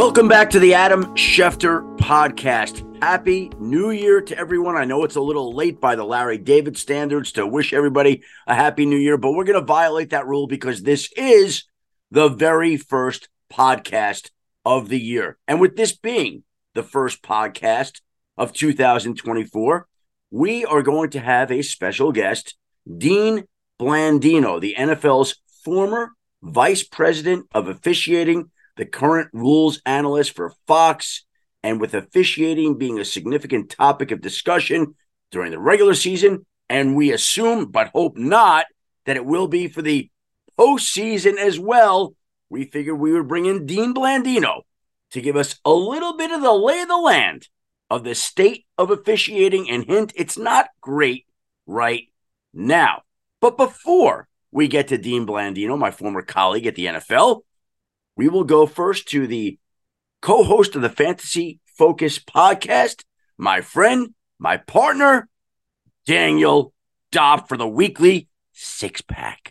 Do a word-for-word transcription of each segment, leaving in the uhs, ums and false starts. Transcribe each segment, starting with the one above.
Welcome back to the Adam Schefter podcast. Happy New Year to everyone. I know it's a little late by the Larry David standards to wish everybody a happy new year, but we're going to violate that rule because this is the very first podcast of the year. And with this being the first podcast of two thousand twenty-four, we are going to have a special guest, Dean Blandino, the N F L's former vice president of officiating, the current rules analyst for Fox, and with officiating being a significant topic of discussion during the regular season, and we assume, but hope not, that it will be for the postseason as well, we figured we would bring in Dean Blandino to give us a little bit of the lay of the land of the state of officiating, and hint, it's not great right now. But before we get to Dean Blandino, my former colleague at the N F L, we will go first to the co-host of the Fantasy Focus podcast, my friend, my partner, Daniel Dopp, for the weekly six-pack.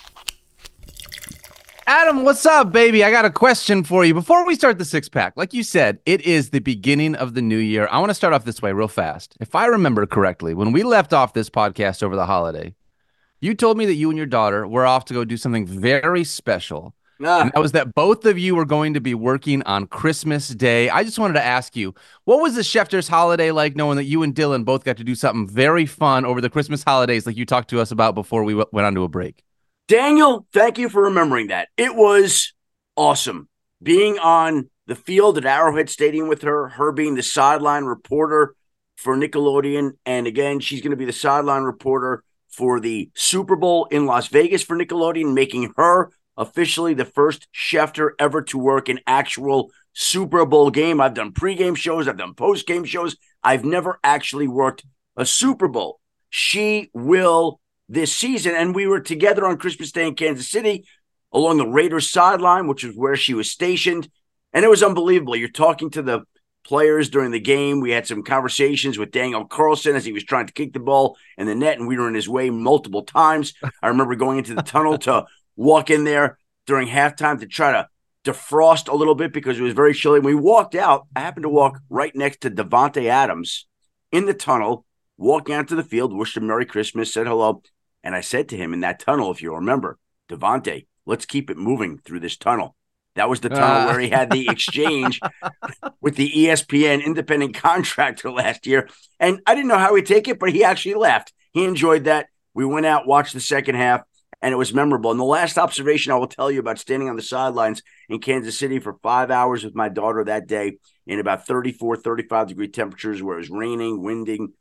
Adam, what's up, baby? I got a question for you. Before we start the six-pack, like you said, it is the beginning of the new year. I want to start off this way real fast. If I remember correctly, when we left off this podcast over the holiday, you told me that you and your daughter were off to go do something very special. Ah. And that was that both of you were going to be working on Christmas Day. I just wanted to ask you, what was the Schefter's holiday like, knowing that you and Dylan both got to do something very fun over the Christmas holidays like you talked to us about before we w- went on to a break? Daniel, thank you for remembering that. It was awesome being on the field at Arrowhead Stadium with her, her being the sideline reporter for Nickelodeon. And again, she's going to be the sideline reporter for the Super Bowl in Las Vegas for Nickelodeon, making her officially the first Schefter ever to work an actual Super Bowl game. I've done pregame shows. I've done postgame shows. I've never actually worked a Super Bowl. She will this season, and we were together on Christmas Day in Kansas City along the Raiders sideline, which is where she was stationed, and it was unbelievable. You're talking to the players during the game. We had some conversations with Daniel Carlson as he was trying to kick the ball in the net, and we were in his way multiple times. I remember going into the tunnel to walk in there during halftime to try to defrost a little bit because it was very chilly. When we walked out, I happened to walk right next to Davante Adams in the tunnel, walking out to the field, wished him Merry Christmas, said hello. And I said to him in that tunnel, if you remember, Davante, let's keep it moving through this tunnel. That was the tunnel uh. where he had the exchange with the E S P N independent contractor last year. And I didn't know how he'd take it, but he actually laughed. He enjoyed that. We went out, watched the second half, and it was memorable. And the last observation I will tell you about standing on the sidelines in Kansas City for five hours with my daughter that day in about thirty-four, thirty-five degree temperatures where it was raining, winding,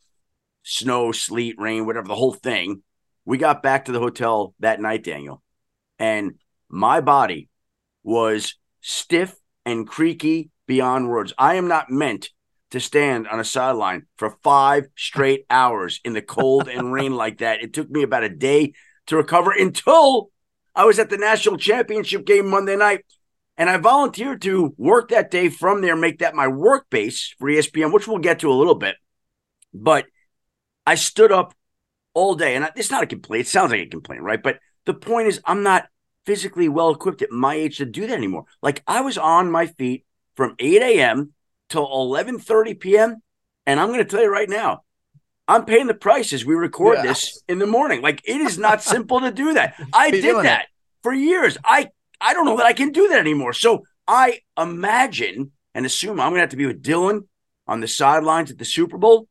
snow, sleet, rain, whatever, the whole thing. We got back to the hotel that night, Daniel, and my body was stiff and creaky beyond words. I am not meant to stand on a sideline for five straight hours in the cold and rain like that. It took me about a day to recover until I was at the national championship game Monday night. And I volunteered to work that day from there, make that my work base for E S P N, which we'll get to a little bit. But I stood up all day. And it's not a complaint. It sounds like a complaint, right? But the point is, I'm not physically well equipped at my age to do that anymore. Like, I was on my feet from eight a.m. till eleven thirty p.m. And I'm going to tell you right now, I'm paying the price as we record yeah. this in the morning. Like, it is not simple to do that. I did that it. for years. I, I don't know that I can do that anymore. So I imagine and assume I'm going to have to be with Dylan on the sidelines at the Super Bowl.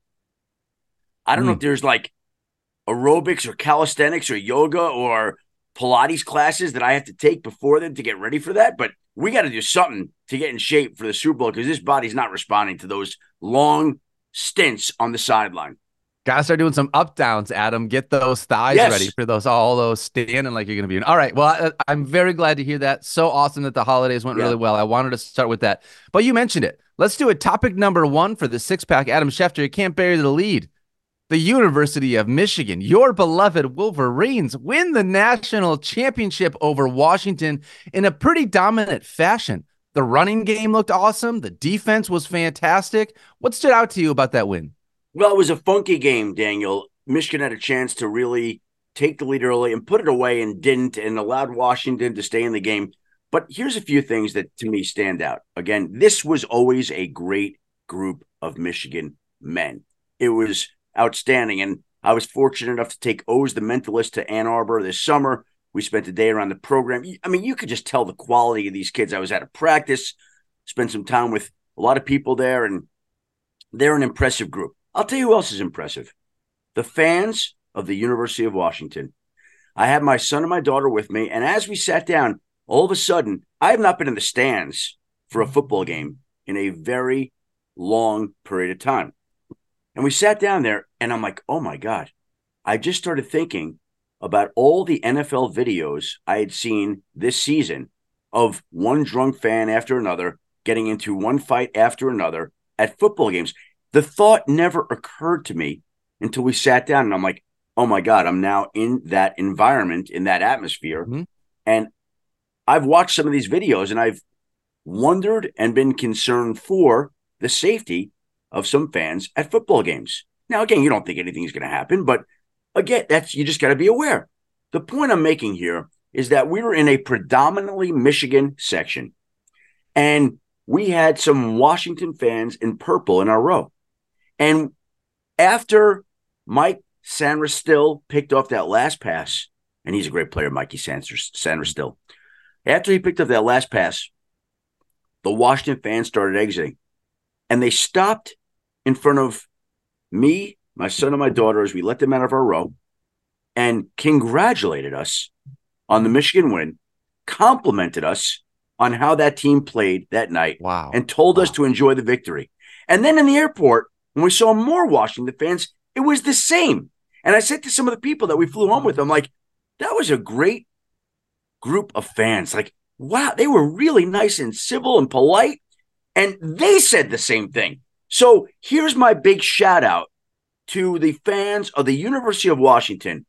I don't mm. know if there's like aerobics or calisthenics or yoga or Pilates classes that I have to take before then to get ready for that. But we got to do something to get in shape for the Super Bowl because this body's not responding to those long stints on the sideline. Gotta start doing some up downs, Adam. Get those thighs yes. ready for those, all those standing like you're going to be in. All right. Well, I, I'm very glad to hear that. So awesome that the holidays went yeah. really well. I wanted to start with that, but you mentioned it. Let's do it. Topic number one for the six pack. Adam Schefter, you can't bury the lead. The University of Michigan, your beloved Wolverines, win the national championship over Washington in a pretty dominant fashion. The running game looked awesome. The defense was fantastic. What stood out to you about that win? Well, it was a funky game, Daniel. Michigan had a chance to really take the lead early and put it away and didn't, and allowed Washington to stay in the game. But here's a few things that to me stand out. Again, this was always a great group of Michigan men. It was outstanding. And I was fortunate enough to take O's the Mentalist to Ann Arbor this summer. We spent a day around the program. I mean, you could just tell the quality of these kids. I was at a practice, spent some time with a lot of people there, and they're an impressive group. I'll tell you who else is impressive. The fans of the University of Washington. I had my son and my daughter with me, and as we sat down, all of a sudden, I have not been in the stands for a football game in a very long period of time. And we sat down there, and I'm like, oh, my God. I just started thinking about all the N F L videos I had seen this season of one drunk fan after another getting into one fight after another at football games. The thought never occurred to me until we sat down, and I'm like, oh, my God, I'm now in that environment, in that atmosphere. Mm-hmm. And I've watched some of these videos, and I've wondered and been concerned for the safety of some fans at football games. Now, again, you don't think anything's going to happen, but again, that's you just got to be aware. The point I'm making here is that we were in a predominantly Michigan section, and we had some Washington fans in purple in our row. And after Mike Sainristil picked off that last pass, and he's a great player, Mikey Sainristil. After he picked up that last pass, the Washington fans started exiting, and they stopped in front of me, my son, and my daughter as we let them out of our row, and congratulated us on the Michigan win, complimented us on how that team played that night, wow. and told wow. us to enjoy the victory. And then in the airport, when we saw more Washington fans, it was the same. And I said to some of the people that we flew home with, I'm like, that was a great group of fans. Like, wow, they were really nice and civil and polite. And they said the same thing. So here's my big shout out to the fans of the University of Washington.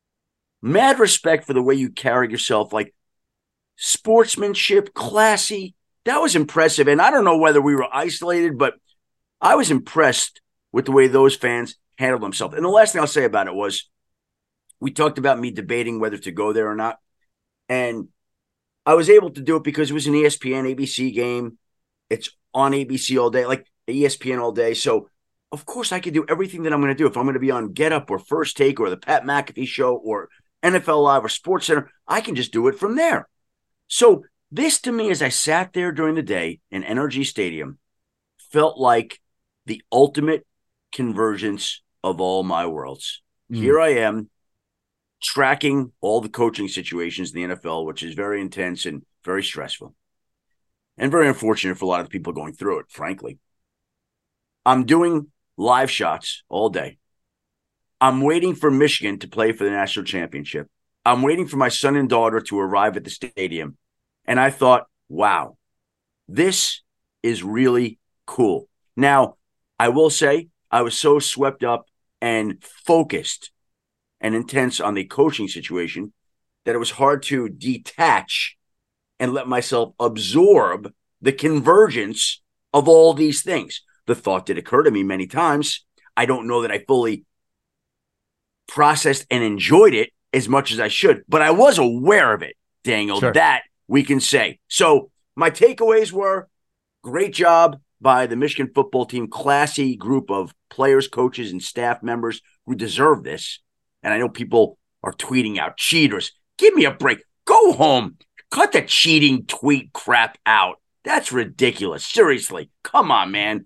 Mad respect for the way you carried yourself, like sportsmanship, classy. That was impressive. And I don't know whether we were isolated, but I was impressed with the way those fans handled themselves. And the last thing I'll say about it was we talked about me debating whether to go there or not. And I was able to do it because it was an E S P N, A B C game. It's on A B C all day, like E S P N all day. So, of course, I could do everything that I'm going to do. If I'm going to be on Get Up or First Take or the Pat McAfee Show or N F L Live or Sports Center, I can just do it from there. So this, to me, as I sat there during the day in N R G Stadium, felt like the ultimate convergence of all my worlds. Mm. Here I am, tracking all the coaching situations in the N F L, which is very intense and very stressful and very unfortunate for a lot of the people going through it, frankly. I'm doing live shots all day. I'm waiting for Michigan to play for the national championship. I'm waiting for my son and daughter to arrive at the stadium. And I thought, wow, this is really cool. Now, I will say I was so swept up and focused and intense on the coaching situation that it was hard to detach and let myself absorb the convergence of all these things. The thought did occur to me many times. I don't know that I fully processed and enjoyed it as much as I should, but I was aware of it, Daniel, sure. That we can say. So my takeaways were great job by the Michigan football team, classy group of players, coaches, and staff members who deserve this. And I know people are tweeting out cheaters. Give me a break. Go home. Cut the cheating tweet crap out. That's ridiculous. Seriously. Come on, man.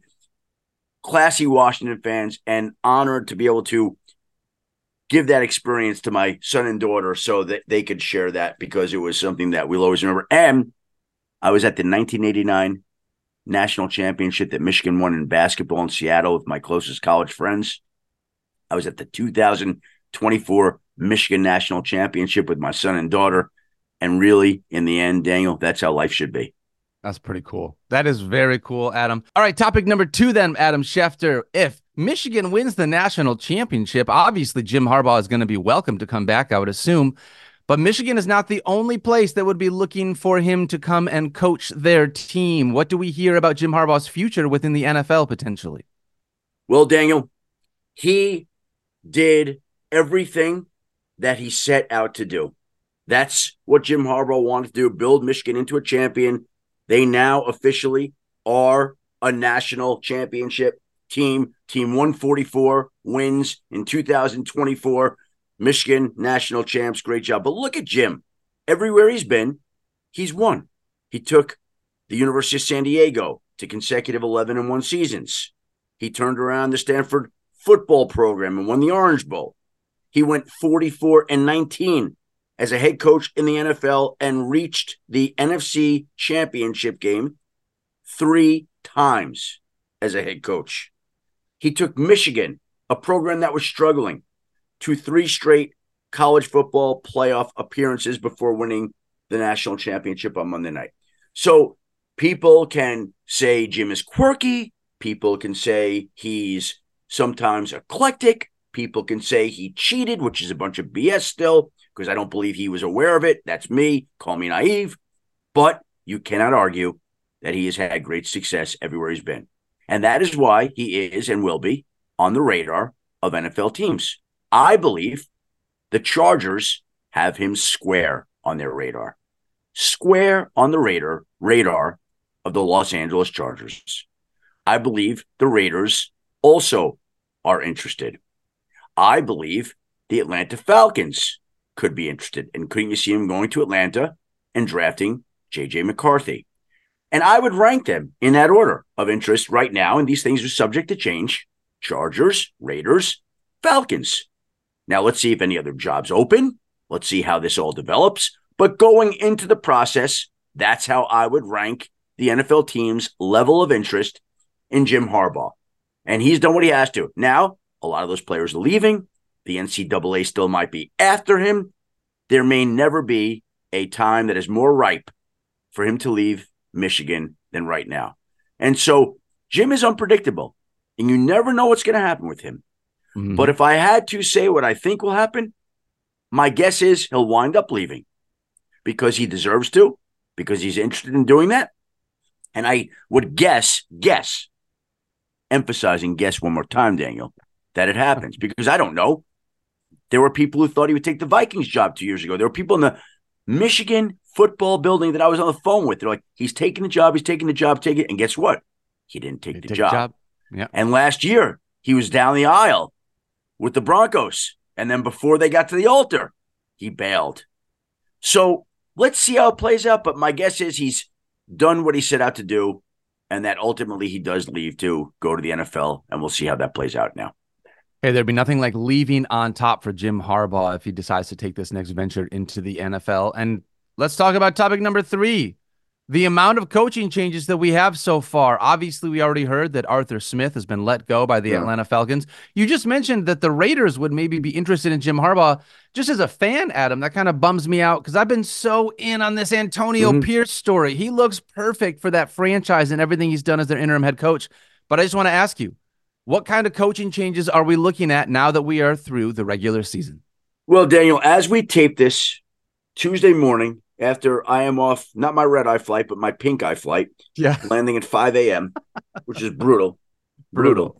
Classy Washington fans, and honored to be able to give that experience to my son and daughter so that they could share that, because it was something that we'll always remember. And I was at the nineteen eighty-nine national championship that Michigan won in basketball in Seattle with my closest college friends. I was at the two thousand twenty-four Michigan national championship with my son and daughter. And really, in the end, Daniel, that's how life should be. That's pretty cool. That is very cool, Adam. All right, topic number two then, Adam Schefter. If Michigan wins the national championship, obviously Jim Harbaugh is going to be welcome to come back, I would assume. But Michigan is not the only place that would be looking for him to come and coach their team. What do we hear about Jim Harbaugh's future within the N F L potentially? Well, Daniel, he did everything that he set out to do. That's what Jim Harbaugh wanted to do, build Michigan into a champion. They now officially are a national championship team. Team one forty-four wins in two thousand twenty-four. Michigan national champs. Great job. But look at Jim. Everywhere he's been, he's won. He took the University of San Diego to consecutive eleven and one seasons. He turned around the Stanford football program and won the Orange Bowl. He went forty-four and nineteen as a head coach in the N F L and reached the N F C championship game three times as a head coach. He took Michigan, a program that was struggling, to three straight college football playoff appearances before winning the national championship on Monday night. So people can say Jim is quirky. People can say he's sometimes eclectic. People can say he cheated, which is a bunch of B S still, because I don't believe he was aware of it. That's me. Call me naive. But you cannot argue that he has had great success everywhere he's been. And that is why he is and will be on the radar of N F L teams. I believe the Chargers have him square on their radar. Square on the radar, radar of the Los Angeles Chargers. I believe the Raiders also are interested. I believe the Atlanta Falcons could be interested. And couldn't you see him going to Atlanta and drafting J J McCarthy? And I would rank them in that order of interest right now. And these things are subject to change. Chargers, Raiders, Falcons. Now let's see if any other jobs open. Let's see how this all develops. But going into the process, that's how I would rank the N F L team's level of interest in Jim Harbaugh. And he's done what he has to. Now, a lot of those players are leaving. The N C double A still might be after him. There may never be a time that is more ripe for him to leave Michigan than right now. And so Jim is unpredictable, and you never know what's going to happen with him. Mm-hmm. But if I had to say what I think will happen, my guess is he'll wind up leaving because he deserves to, because he's interested in doing that. And I would guess, guess, emphasizing guess one more time, Daniel, that it happens because I don't know. There were people who thought he would take the Vikings job two years ago. There were people in the Michigan football building that I was on the phone with. They're like, he's taking the job, he's taking the job, take it. And guess what? He didn't take, the, take job. the job. Yeah. And last year, he was down the aisle with the Broncos. And then before they got to the altar, he bailed. So let's see how it plays out. But my guess is he's done what he set out to do, and that ultimately he does leave to go to the N F L, and we'll see how that plays out now. Hey, there'd be nothing like leaving on top for Jim Harbaugh if he decides to take this next venture into the N F L. And let's talk about topic number three, the amount of coaching changes that we have so far. Obviously, we already heard that Arthur Smith has been let go by the yeah. Atlanta Falcons. You just mentioned that the Raiders would maybe be interested in Jim Harbaugh. Just as a fan, Adam, that kind of bums me out because I've been so in on this Antonio mm-hmm. Pierce story. He looks perfect for that franchise and everything he's done as their interim head coach. But I just want to ask you, what kind of coaching changes are we looking at now that we are through the regular season? Well, Daniel, as we tape this Tuesday morning, after I am off, not my red-eye flight, but my pink-eye flight, yeah, landing at five a.m., which is brutal. Brutal.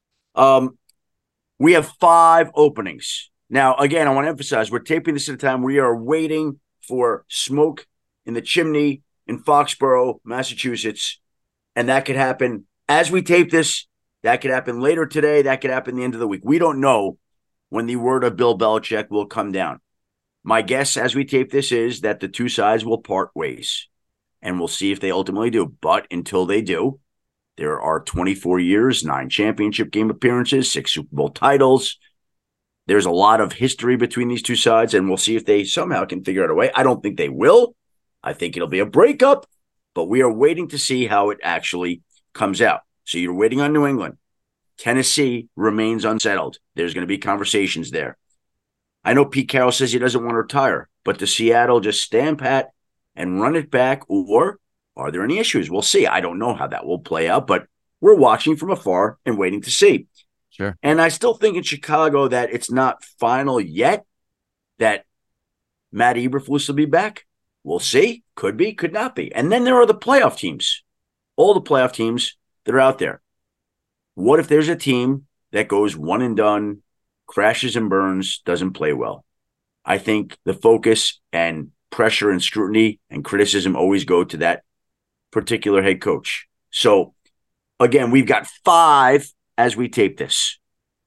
Um, we have five openings. Now, again, I want to emphasize, we're taping this at a time we are waiting for smoke in the chimney in Foxborough, Massachusetts, and that could happen as we tape this. That could happen later today. That could happen the end of the week. We don't know when the word of Bill Belichick will come down. My guess as we tape this is that the two sides will part ways, and we'll see if they ultimately do. But until they do, there are twenty-four years, nine championship game appearances, six Super Bowl titles. There's a lot of history between these two sides, and we'll see if they somehow can figure out a way. I don't think they will. I think it'll be a breakup, but we are waiting to see how it actually comes out. So you're waiting on New England. Tennessee remains unsettled. There's going to be conversations there. I know Pete Carroll says he doesn't want to retire, but does Seattle just stand pat and run it back, or are there any issues? We'll see. I don't know how that will play out, but we're watching from afar and waiting to see. Sure. And I still think in Chicago that it's not final yet, that Matt Eberflus will be back. We'll see. Could be, could not be. And then there are the playoff teams, all the playoff teams that are out there. What if there's a team that goes one and done, crashes and burns, doesn't play well? I think the focus and pressure and scrutiny and criticism always go to that particular head coach. So, again, we've got five as we tape this.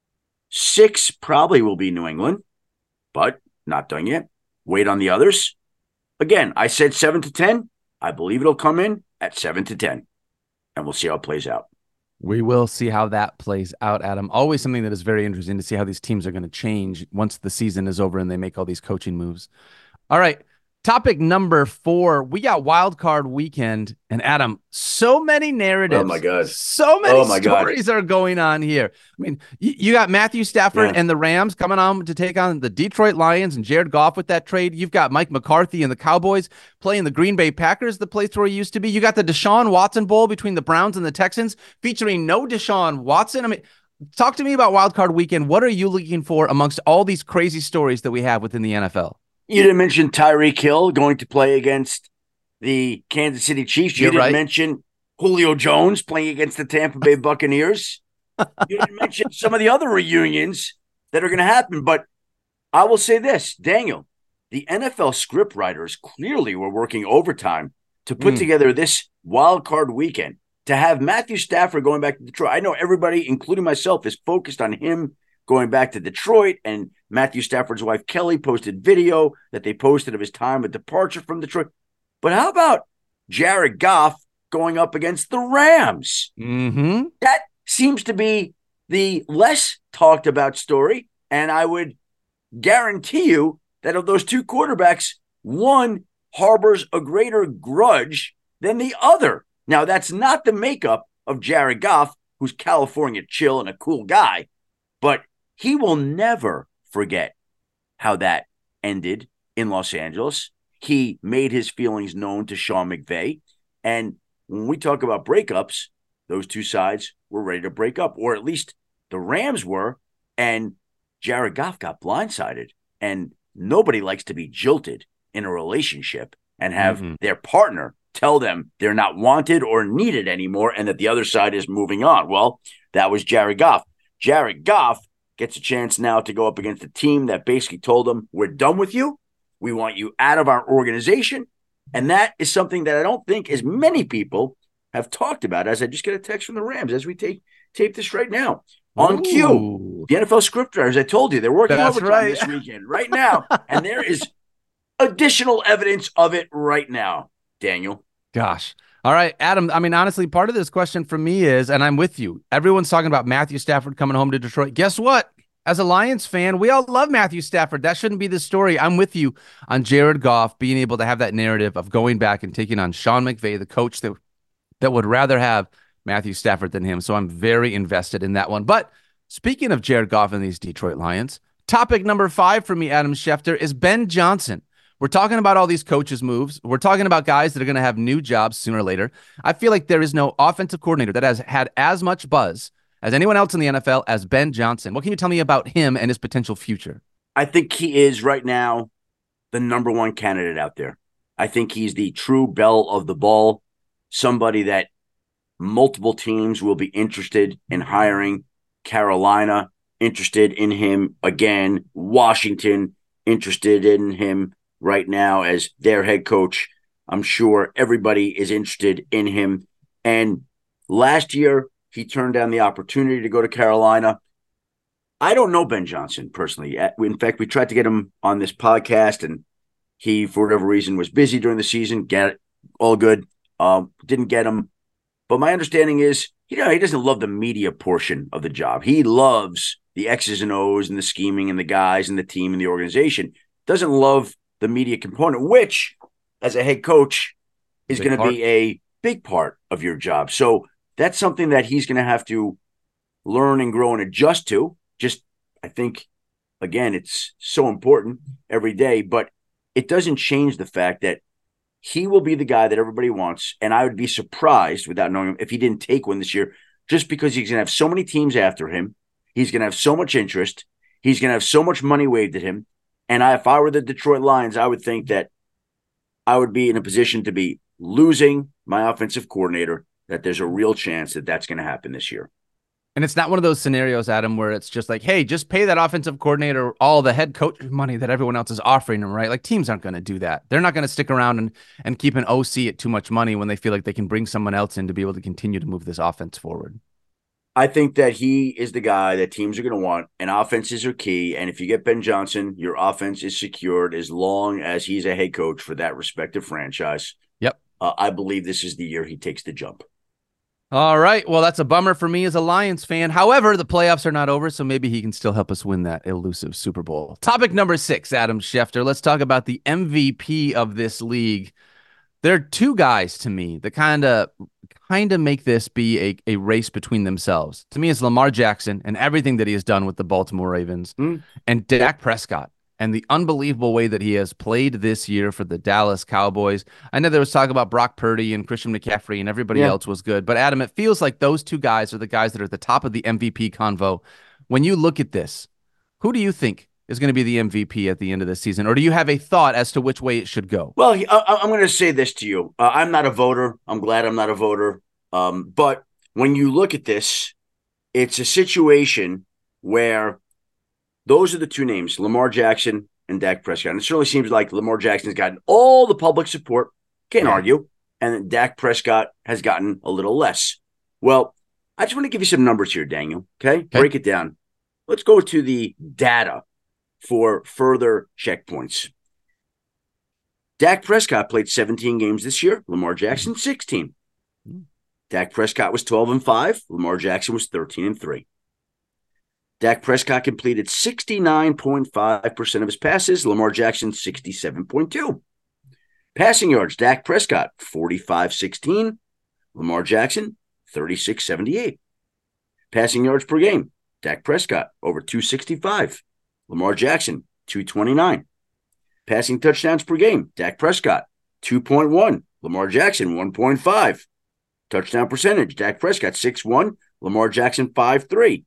Six probably will be New England, but not done yet. Wait on the others. Again, I said seven to ten. I believe it'll come in at seven to ten, and we'll see how it plays out. We will see how that plays out, Adam. Always something that is very interesting to see how these teams are going to change once the season is over and they make all these coaching moves. All right. Topic number four, we got wild card weekend, and Adam, so many narratives. Oh my God. So many oh my stories God. are going on here. I mean, you, you got Matthew Stafford yeah. and the Rams coming on to take on the Detroit Lions and Jared Goff with that trade. You've got Mike McCarthy and the Cowboys playing the Green Bay Packers, the place where he used to be. You got the Deshaun Watson Bowl between the Browns and the Texans featuring no Deshaun Watson. I mean, talk to me about wild card weekend. What are you looking for amongst all these crazy stories that we have within the N F L? You didn't mention Tyreek Hill going to play against the Kansas City Chiefs. You You're didn't right. mention Julio Jones playing against the Tampa Bay Buccaneers. You didn't mention some of the other reunions that are going to happen. But I will say this, Daniel, the N F L scriptwriters clearly were working overtime to put mm. together this wild card weekend. To have Matthew Stafford going back to Detroit. I know everybody, including myself, is focused on him going back to Detroit, and Matthew Stafford's wife, Kelly, posted video that they posted of his time of departure from Detroit. But how about Jared Goff going up against the Rams? Mm-hmm. That seems to be the less talked about story, and I would guarantee you that of those two quarterbacks, one harbors a greater grudge than the other. Now, that's not the makeup of Jared Goff, who's California chill and a cool guy, but he will never forget how that ended in Los Angeles. He made his feelings known to Sean McVay. And when we talk about breakups, those two sides were ready to break up, or at least the Rams were. And Jared Goff got blindsided. And nobody likes to be jilted in a relationship and have mm-hmm. their partner tell them they're not wanted or needed anymore and that the other side is moving on. Well, that was Jared Goff. Jared Goff gets a chance now to go up against a team that basically told him, we're done with you. We want you out of our organization. And that is something that I don't think as many people have talked about, as I just get a text from the Rams as we take tape this right now. On Ooh. Cue, the N F L scriptwriters, I told you, they're working That's overtime right. this weekend, right now. And there is additional evidence of it right now, Daniel. Gosh. All right, Adam, I mean, honestly, part of this question for me is, and I'm with you, everyone's talking about Matthew Stafford coming home to Detroit. Guess what? As a Lions fan, we all love Matthew Stafford. That shouldn't be the story. I'm with you on Jared Goff being able to have that narrative of going back and taking on Sean McVay, the coach that, that would rather have Matthew Stafford than him. So I'm very invested in that one. But speaking of Jared Goff and these Detroit Lions, topic number five for me, Adam Schefter, is Ben Johnson. We're talking about all these coaches' moves. We're talking about guys that are going to have new jobs sooner or later. I feel like there is no offensive coordinator that has had as much buzz as anyone else in the N F L as Ben Johnson. What can you tell me about him and his potential future? I think he is right now the number one candidate out there. I think he's the true belle of the ball, somebody that multiple teams will be interested in hiring. Carolina interested in him again. Washington interested in him right now as their head coach. I'm sure everybody is interested in him. And last year, he turned down the opportunity to go to Carolina. I don't know Ben Johnson personally. In fact, we tried to get him on this podcast, and he, for whatever reason, was busy during the season. Get it, all good. Um, didn't get him. But my understanding is, you know, he doesn't love the media portion of the job. He loves the X's and O's and the scheming and the guys and the team and the organization. Doesn't love the media component, which, as a head coach, is going to be a big part of your job. So that's something that he's going to have to learn and grow and adjust to. Just, I think, again, it's so important every day, but it doesn't change the fact that he will be the guy that everybody wants. And I would be surprised, without knowing him, if he didn't take one this year, just because he's going to have so many teams after him. He's going to have so much interest. He's going to have so much money waved at him. And I, if I were the Detroit Lions, I would think that I would be in a position to be losing my offensive coordinator, that there's a real chance that that's going to happen this year. And it's not one of those scenarios, Adam, where it's just like, hey, just pay that offensive coordinator all the head coach money that everyone else is offering him, right? Like teams aren't going to do that. They're not going to stick around and, and keep an O C at too much money when they feel like they can bring someone else in to be able to continue to move this offense forward. I think that he is the guy that teams are going to want, and offenses are key. And if you get Ben Johnson, your offense is secured as long as he's a head coach for that respective franchise. Yep. Uh, I believe this is the year he takes the jump. All right. Well, that's a bummer for me as a Lions fan. However, the playoffs are not over, so maybe he can still help us win that elusive Super Bowl. Topic number six, Adam Schefter. Let's talk about the M V P of this league. There are two guys to me that kind of kind of make this be a, a race between themselves. To me, it's Lamar Jackson and everything that he has done with the Baltimore Ravens, mm. and Dak Prescott and the unbelievable way that he has played this year for the Dallas Cowboys. I know there was talk about Brock Purdy and Christian McCaffrey and everybody yeah. else was good, but Adam, it feels like those two guys are the guys that are at the top of the M V P convo. When you look at this, who do you think is going to be the M V P at the end of the season? Or do you have a thought as to which way it should go? Well, I, I'm going to say this to you. Uh, I'm not a voter. I'm glad I'm not a voter. Um, but when you look at this, it's a situation where those are the two names, Lamar Jackson and Dak Prescott. And it certainly seems like Lamar Jackson's gotten all the public support, can't yeah. argue, and Dak Prescott has gotten a little less. Well, I just want to give you some numbers here, Daniel, okay? okay? Break it down. Let's go to the data for further checkpoints. Dak Prescott played seventeen games this year. Lamar Jackson, sixteen. Mm-hmm. Dak Prescott was twelve and five. Lamar Jackson was thirteen and three. Dak Prescott completed sixty-nine point five percent of his passes. Lamar Jackson, sixty-seven point two. Passing yards, Dak Prescott, forty-five sixteen. Lamar Jackson, thirty-six seventy-eight. Passing yards per game, Dak Prescott, over two sixty-five. Lamar Jackson, two twenty-nine. Passing touchdowns per game, Dak Prescott, two point one. Lamar Jackson, one point five. Touchdown percentage, Dak Prescott, six one. Lamar Jackson, five three.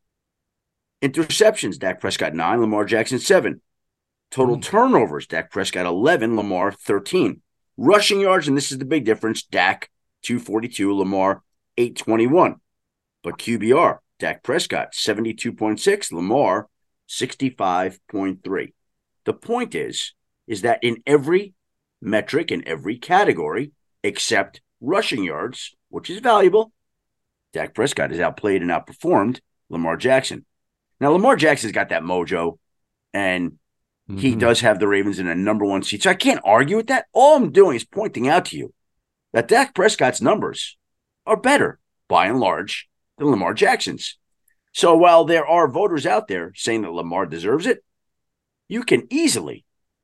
Interceptions, Dak Prescott, nine. Lamar Jackson, seven. Total mm. turnovers, Dak Prescott, eleven. Lamar, thirteen. Rushing yards, and this is the big difference, Dak, two forty-two. Lamar, eight twenty-one. But Q B R, Dak Prescott, seventy-two point six. Lamar, sixty-five point three. The point is, is that in every metric, in every category, except rushing yards, which is valuable, Dak Prescott has outplayed and outperformed Lamar Jackson. Now, Lamar Jackson's got that mojo, and mm-hmm. he does have the Ravens in a number one seat. So I can't argue with that. All I'm doing is pointing out to you that Dak Prescott's numbers are better, by and large, than Lamar Jackson's. So while there are voters out there saying that Lamar deserves it, you can easily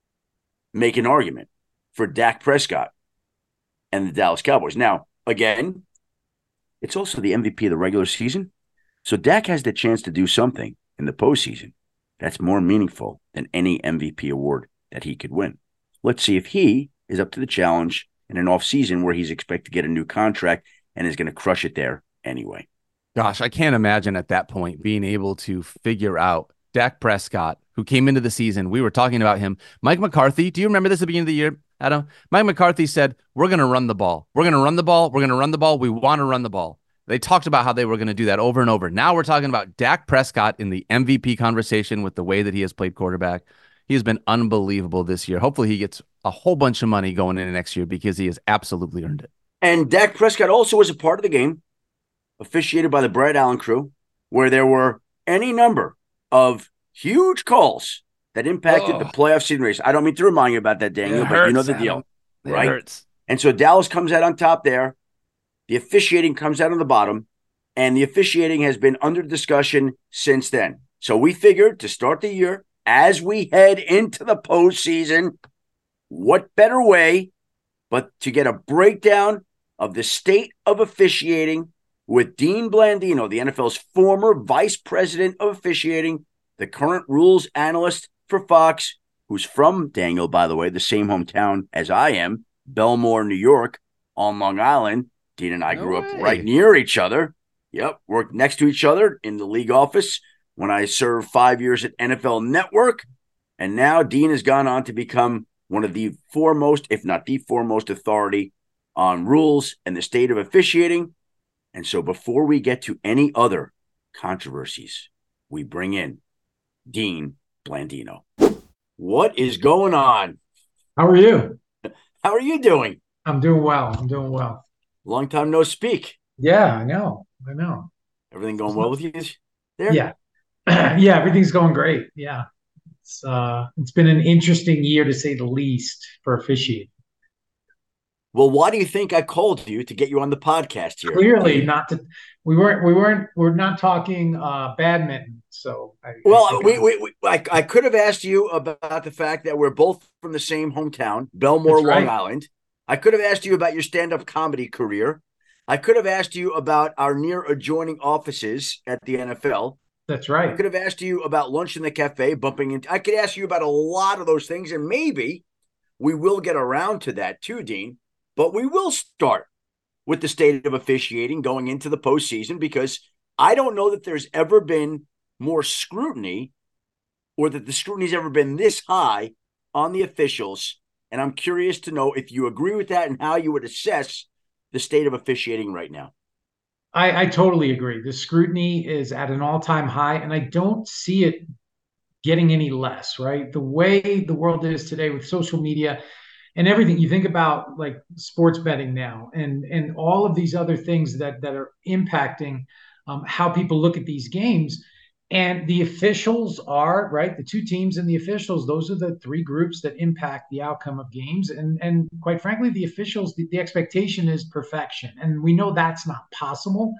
make an argument for Dak Prescott and the Dallas Cowboys. Now, again, it's also the M V P of the regular season. So Dak has the chance to do something in the postseason that's more meaningful than any M V P award that he could win. Let's see if he is up to the challenge in an offseason where he's expected to get a new contract and is going to crush it there anyway. Gosh, I can't imagine at that point being able to figure out Dak Prescott, who came into the season. We were talking about him. Mike McCarthy, do you remember this at the beginning of the year, Adam? Mike McCarthy said, we're going to run the ball. We're going to run the ball. We're going to run the ball. We want to run the ball. They talked about how they were going to do that over and over. Now we're talking about Dak Prescott in the M V P conversation with the way that he has played quarterback. He has been unbelievable this year. Hopefully he gets a whole bunch of money going into next year because he has absolutely earned it. And Dak Prescott also was a part of the game, officiated by the Brad Allen crew, where there were any number of huge calls that impacted oh. the playoff seeding race. I don't mean to remind you about that, Daniel, but you know the deal, it right? Hurts. And so Dallas comes out on top there. The officiating comes out on the bottom, and the officiating has been under discussion since then. So we figured to start the year, as we head into the postseason, what better way but to get a breakdown of the state of officiating with Dean Blandino, the N F L's former vice president of officiating, the current rules analyst for Fox, who's from, Daniel, by the way, the same hometown as I am, Belmore, New York, on Long Island. Dean and I no grew way. up right near each other. Yep, worked next to each other in the league office when I served five years at N F L Network. And now Dean has gone on to become one of the foremost, if not the foremost authority on rules and the state of officiating. And so before we get to any other controversies, we bring in Dean Blandino. What is going on? How are you? How are you doing? I'm doing well. I'm doing well. Long time no speak. Yeah, I know. I know. Everything going well with you there? Yeah. Yeah, everything's going great. Yeah. It's uh it's been an interesting year to say the least for officiating. Well, why do you think I called you to get you on the podcast here? Clearly not to we weren't we weren't we're not talking uh badminton. So I, well, I we, we, we I, I could have asked you about the fact that we're both from the same hometown, Belmore, Long Island. I could have asked you about your stand-up comedy career. I could have asked you about our near adjoining offices at the N F L. That's right. I could have asked you about lunch in the cafe, bumping into. I could ask you about a lot of those things, and maybe we will get around to that too, Dean. But we will start with the state of officiating going into the postseason, because I don't know that there's ever been more scrutiny, or that the scrutiny's ever been this high on the officials. And I'm curious to know if you agree with that and how you would assess the state of officiating right now. I, I totally agree. The scrutiny is at an all-time high, and I don't see it getting any less, right? The way the world is today with social media and everything, you think about like sports betting now and, and all of these other things that, that are impacting um, how people look at these games. And the officials are, right, the two teams and the officials, those are the three groups that impact the outcome of games. And, and quite frankly, the officials, the, the expectation is perfection. And we know that's not possible.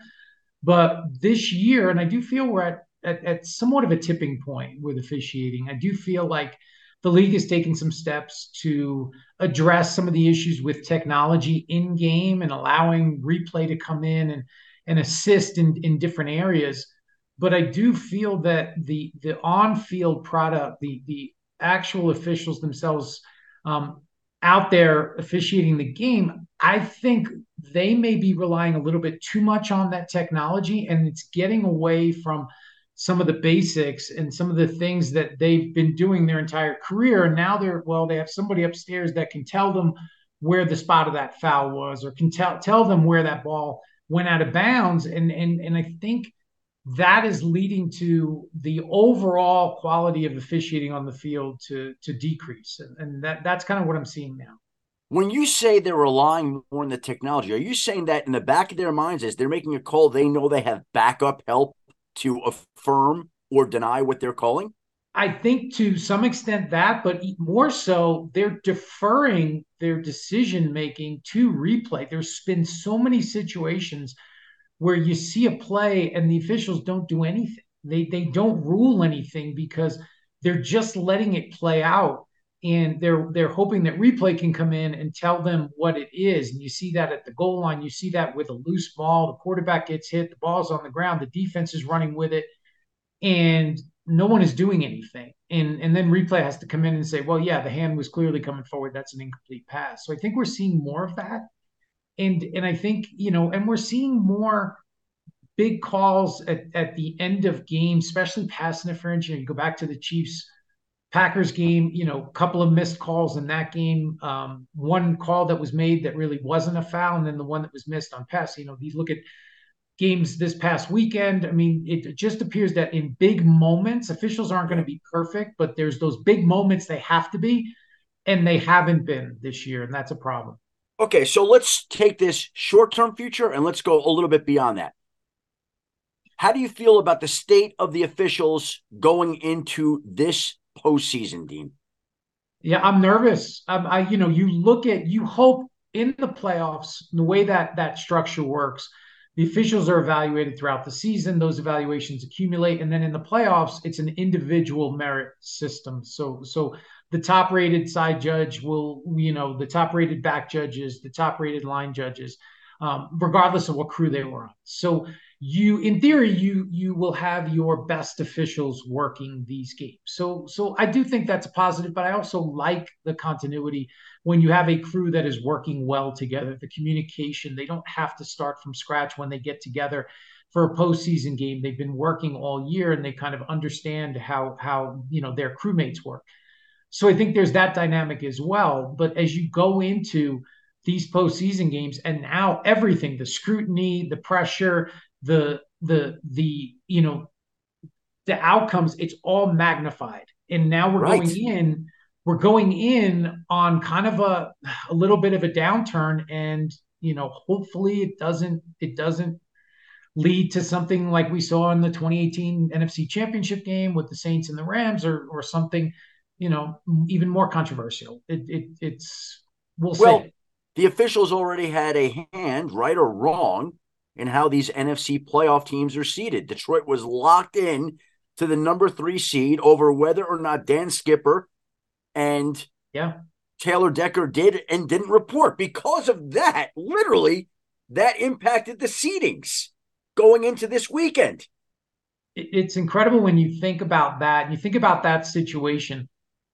But this year, and I do feel we're at, at, at somewhat of a tipping point with officiating. I do feel like the league has taken some steps to address some of the issues with technology in game and allowing replay to come in and, and assist in, in different areas. But I do feel that the the on-field product, the the actual officials themselves um, out there officiating the game, I think they may be relying a little bit too much on that technology, and it's getting away from some of the basics and some of the things that they've been doing their entire career. And now they're, well, they have somebody upstairs that can tell them where the spot of that foul was, or can tell tell them where that ball went out of bounds. And and and I think that is leading to the overall quality of officiating on the field to to decrease. And, and that that's kind of what I'm seeing now. When you say they're relying more on the technology, are you saying that in the back of their minds, as they're making a call, they know they have backup help to affirm or deny what they're calling? I think to some extent that, but more so, they're deferring their decision-making to replay. There's been so many situations where you see a play and the officials don't do anything. They they don't rule anything because they're just letting it play out, and they're they're hoping that replay can come in and tell them what it is. And you see that at the goal line. You see that with a loose ball. The quarterback gets hit. The ball's on the ground. The defense is running with it, and no one is doing anything. And and then replay has to come in and say, well, yeah, the hand was clearly coming forward. That's an incomplete pass. So I think we're seeing more of that. And and I think, you know, and we're seeing more big calls at, at the end of games, especially pass interference. You know, you go back to the Chiefs Packers game, you know, a couple of missed calls in that game. Um, one call that was made that really wasn't a foul, and then the one that was missed on pass. You know, you look at games this past weekend. I mean, it just appears that in big moments, officials aren't going to be perfect, but there's those big moments they have to be, and they haven't been this year, and that's a problem. Okay, so let's take this short-term future and let's go a little bit beyond that. How do you feel about the state of the officials going into this postseason, Dean? Yeah, I'm nervous. Um, I, you know, you look at, you hope in the playoffs, the way that that structure works, the officials are evaluated throughout the season. Those evaluations accumulate, and then in the playoffs, it's an individual merit system. So, so the top-rated side judge will, you know, the top-rated back judges, the top-rated line judges, um, regardless of what crew they were on. So you, in theory, you you will have your best officials working these games. So so I do think that's a positive, but I also like the continuity when you have a crew that is working well together. The communication, they don't have to start from scratch when they get together for a postseason game. They've been working all year and they kind of understand how how you know their crewmates work. So I think there's that dynamic as well. But as you go into these postseason games, and now everything, the scrutiny, the pressure, the the the you know the outcomes, it's all magnified. And now we're right. going in, we're going in on kind of a a little bit of a downturn, and you know, hopefully it doesn't it doesn't lead to something like we saw in the twenty eighteen N F C Championship game with the Saints and the Rams, or or something, you know, even more controversial. It, it it's we'll, well see. The officials already had a hand, right or wrong, in how these N F C playoff teams are seeded. Detroit was locked in to the number three seed over whether or not Dan Skipper and yeah. Taylor Decker did and didn't report. Because of that, literally, that impacted the seedings going into this weekend. It's incredible when you think about that. You think about that situation,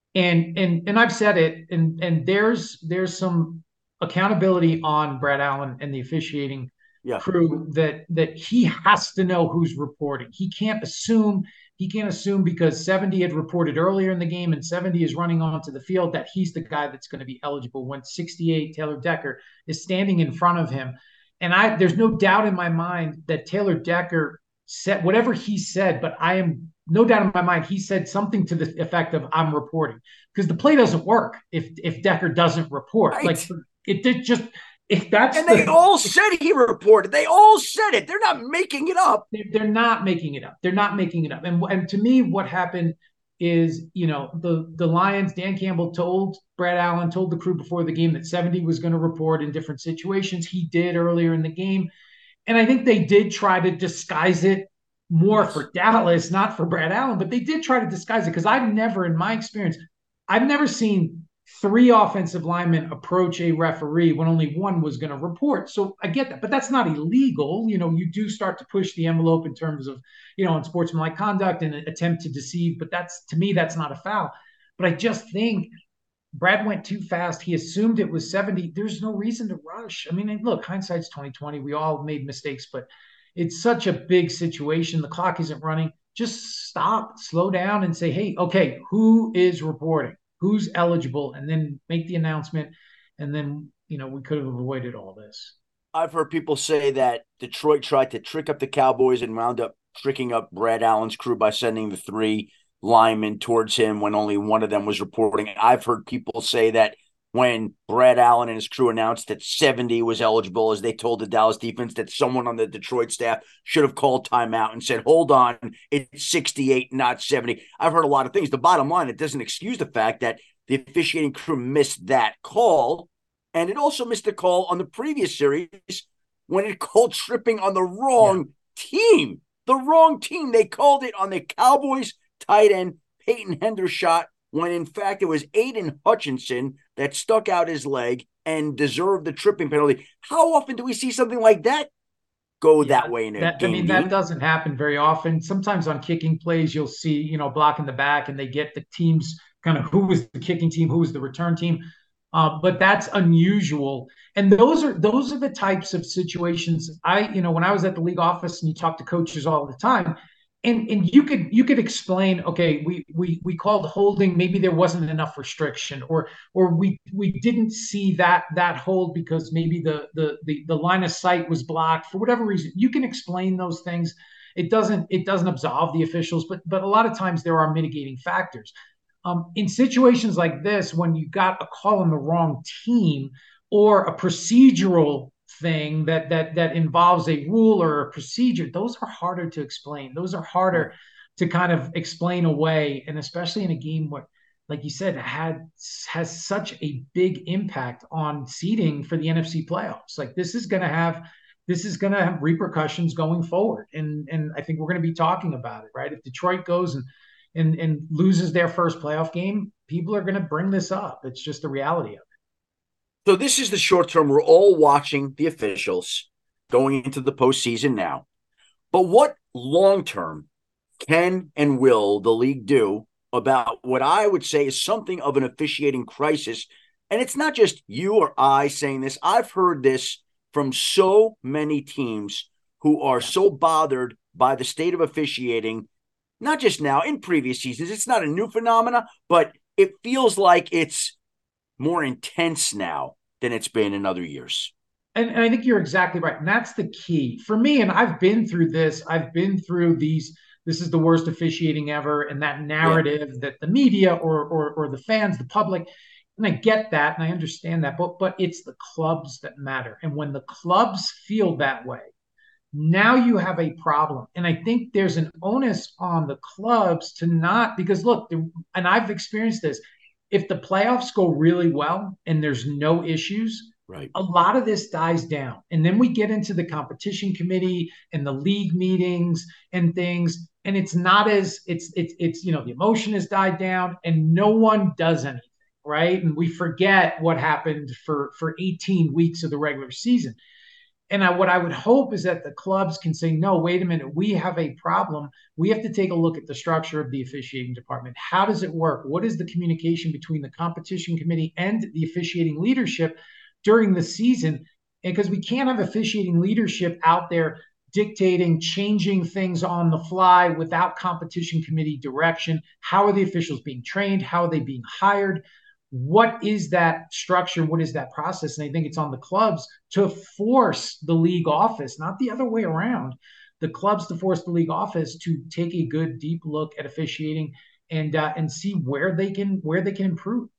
and and and I've said it, and and there's there's some accountability on Brad Allen and the officiating yeah. crew that that he has to know who's reporting. He can't assume. He can't assume because seventy had reported earlier in the game and seventy is running onto the field that he's the guy that's going to be eligible when sixty-eight, Taylor Decker, is standing in front of him. And I, there's no doubt in my mind that Taylor Decker said whatever he said, but I am no doubt in my mind he said something to the effect of "I'm reporting," because the play doesn't work if if Decker doesn't report. Right. Like it did just. If that's and the, they all said he reported. They all said it. They're not making it up. They're, they're not making it up. They're not making it up. And and to me, what happened is, you know, the the Lions, Dan Campbell told Brad Allen, told the crew before the game that seventy was going to report in different situations. He did earlier in the game. And I think they did try to disguise it more yes. for Dallas, not for Brad Allen, but they did try to disguise it because I've never, in my experience, I've never seen three offensive linemen approach a referee when only one was going to report. So I get that, but that's not illegal. You know, you do start to push the envelope in terms of, you know, unsportsmanlike conduct and an attempt to deceive, but that's, to me, that's not a foul. But I just think Brad went too fast. He assumed it was seventy. There's no reason to rush. I mean, look, hindsight's twenty twenty. We all made mistakes, but it's such a big situation. The clock isn't running. Just stop, slow down and say, hey, okay, who is reporting? Who's eligible, and then make the announcement. And then, you know, we could have avoided all this. I've heard people say that Detroit tried to trick up the Cowboys and wound up tricking up Brad Allen's crew by sending the three linemen towards him when only one of them was reporting. I've heard people say that when Brad Allen and his crew announced that seventy was eligible, as they told the Dallas defense that someone on the Detroit staff should have called timeout and said, hold on, it's sixty-eight, not seventy. I've heard a lot of things. The bottom line, it doesn't excuse the fact that the officiating crew missed that call, and it also missed the call on the previous series when it called tripping on the wrong yeah. team. The wrong team. They called it on the Cowboys tight end, Peyton Hendershot, when in fact it was Aiden Hutchinson that stuck out his leg and deserved the tripping penalty. How often do we see something like that go yeah, that way in a that, game? I mean, game? That doesn't happen very often. Sometimes on kicking plays, you'll see, you know, blocking the back and they get the teams kind of who was the kicking team, who was the return team. Uh, but that's unusual. And those are those are the types of situations I, you know, when I was at the league office and you talk to coaches all the time, And and you could you could explain, okay, we we we called holding, maybe there wasn't enough restriction, or or we we didn't see that that hold because maybe the the the, the line of sight was blocked for whatever reason. You can explain those things. It doesn't it doesn't absolve the officials, but but a lot of times there are mitigating factors. Um, in situations like this, when you got a call on the wrong team or a procedural thing that that that involves a rule or a procedure, those are harder to explain. Those are harder to kind of explain away, and especially in a game where, like you said, had has such a big impact on seeding for the N F C playoffs. Like this is going to have this is going to have repercussions going forward, and and I think we're going to be talking about it, right? If Detroit goes and and and loses their first playoff game, people are going to bring this up. It's just the reality of it. So this is the short term. We're all watching the officials going into the postseason now. But what long term can and will the league do about what I would say is something of an officiating crisis? And it's not just you or I saying this. I've heard this from so many teams who are so bothered by the state of officiating, not just now, in previous seasons. It's not a new phenomena, but it feels like it's more intense now than it's been in other years. And, and I think you're exactly right. And that's the key for me. And I've been through this. I've been through these. This is the worst officiating ever. And that narrative yeah. that the media or, or, or the fans, the public, and I get that and I understand that. But, but it's the clubs that matter. And when the clubs feel that way, now you have a problem. And I think there's an onus on the clubs to not, because look, and I've experienced this, if the playoffs go really well and there's no issues, right, a lot of this dies down. And then we get into the competition committee and the league meetings and things. And it's not as it's, it's, it's, you know, the emotion has died down and no one does anything. Right. And we forget what happened for, for eighteen weeks of the regular season. And I, what I would hope is that the clubs can say, no, wait a minute, we have a problem. We have to take a look at the structure of the officiating department. How does it work? What is the communication between the competition committee and the officiating leadership during the season? And because we can't have officiating leadership out there dictating, changing things on the fly without competition committee direction. How are the officials being trained? How are they being hired? What is that structure? What is that process? And I think it's on the clubs to force the league office, not the other way around, the clubs to force the league office to take a good, deep look at officiating and uh, and see where they can where they can improve.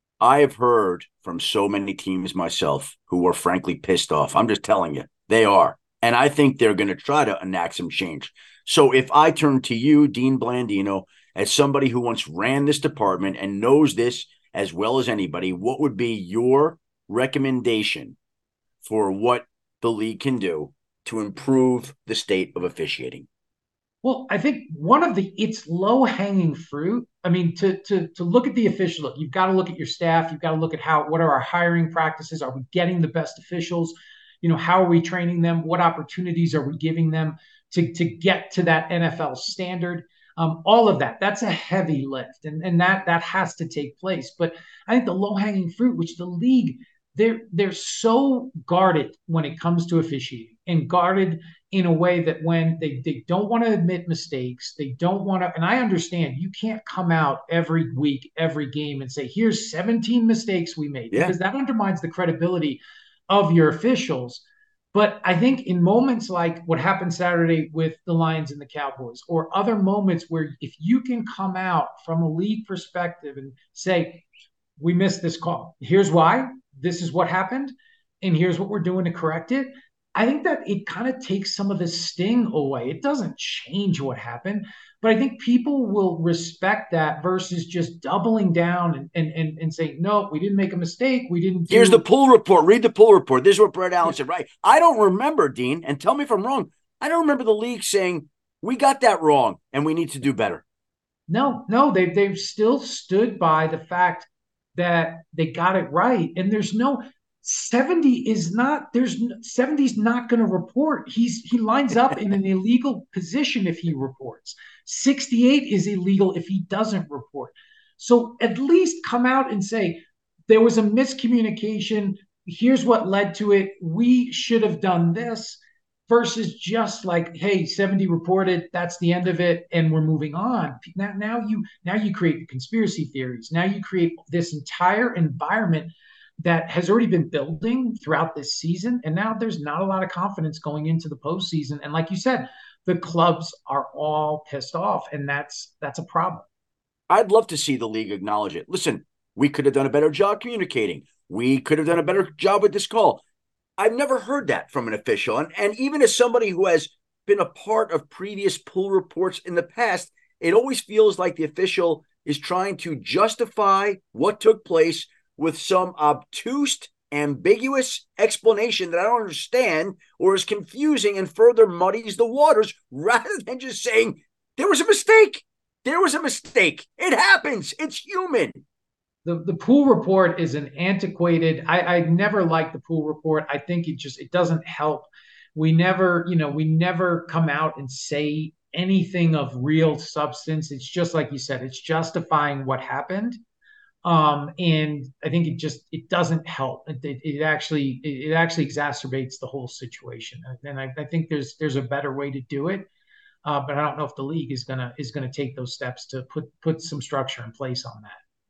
I have heard from so many teams myself who are frankly pissed off. I'm just telling you, they are. And I think they're going to try to enact some change. So if I turn to you, Dean Blandino, as somebody who once ran this department and knows this as well as anybody, what would be your recommendation for what the league can do to improve the state of officiating? Well, I think one of the it's low hanging fruit. I mean, to to to look at the official, look, you've got to look at your staff. You've got to look at how what are our hiring practices? Are we getting the best officials? You know, how are we training them? What opportunities are we giving them to to get to that N F L standard? Um, all of that, that's a heavy lift, and, and that that has to take place. But I think the low-hanging fruit, which the league, they're they're so guarded when it comes to officiating, and guarded in a way that when they, they don't want to admit mistakes, they don't want to, and I understand you can't come out every week, every game and say, here's seventeen mistakes we made, yeah. because that undermines the credibility of your officials. But I think in moments like what happened Saturday with the Lions and the Cowboys, or other moments where if you can come out from a league perspective and say, we missed this call, here's why, this is what happened, and here's what we're doing to correct it, I think that it kind of takes some of the sting away. It doesn't change what happened, but I think people will respect that versus just doubling down and and and, and saying, no, we didn't make a mistake. We didn't do... Here's the pull report. Read the pull report. This is what Brett Allen said, right? I don't remember, Dean, and tell me if I'm wrong, I don't remember the league saying, we got that wrong and we need to do better. No, no, they, they've still stood by the fact that they got it right. And there's no... seventy is not, there's seventy's not going to report. He's, he lines up in an illegal position if he reports. sixty-eight is illegal if he doesn't report. So at least come out and say, there was a miscommunication. Here's what led to it. We should have done this, versus just like, hey, seventy reported, that's the end of it, and we're moving on. Now, now you, now you create conspiracy theories. Now you create this entire environment that has already been building throughout this season. And now there's not a lot of confidence going into the postseason. And like you said, the clubs are all pissed off, and that's that's a problem. I'd love to see the league acknowledge it. Listen, we could have done a better job communicating. We could have done a better job with this call. I've never heard that from an official. And, and even as somebody who has been a part of previous pull reports in the past, it always feels like the official is trying to justify what took place with some obtuse, ambiguous explanation that I don't understand or is confusing and further muddies the waters, rather than just saying, there was a mistake. There was a mistake. It happens. It's human. The, the pool report is an antiquated, I, I never liked the pool report. I think it just, it doesn't help. We never, you know, we never come out and say anything of real substance. It's just like you said, it's justifying what happened. Um, and I think it just, it doesn't help. It, it, it actually, it, it actually exacerbates the whole situation. And I, I think there's, there's a better way to do it. Uh, but I don't know if the league is going to, is going to take those steps to put, put some structure in place on that.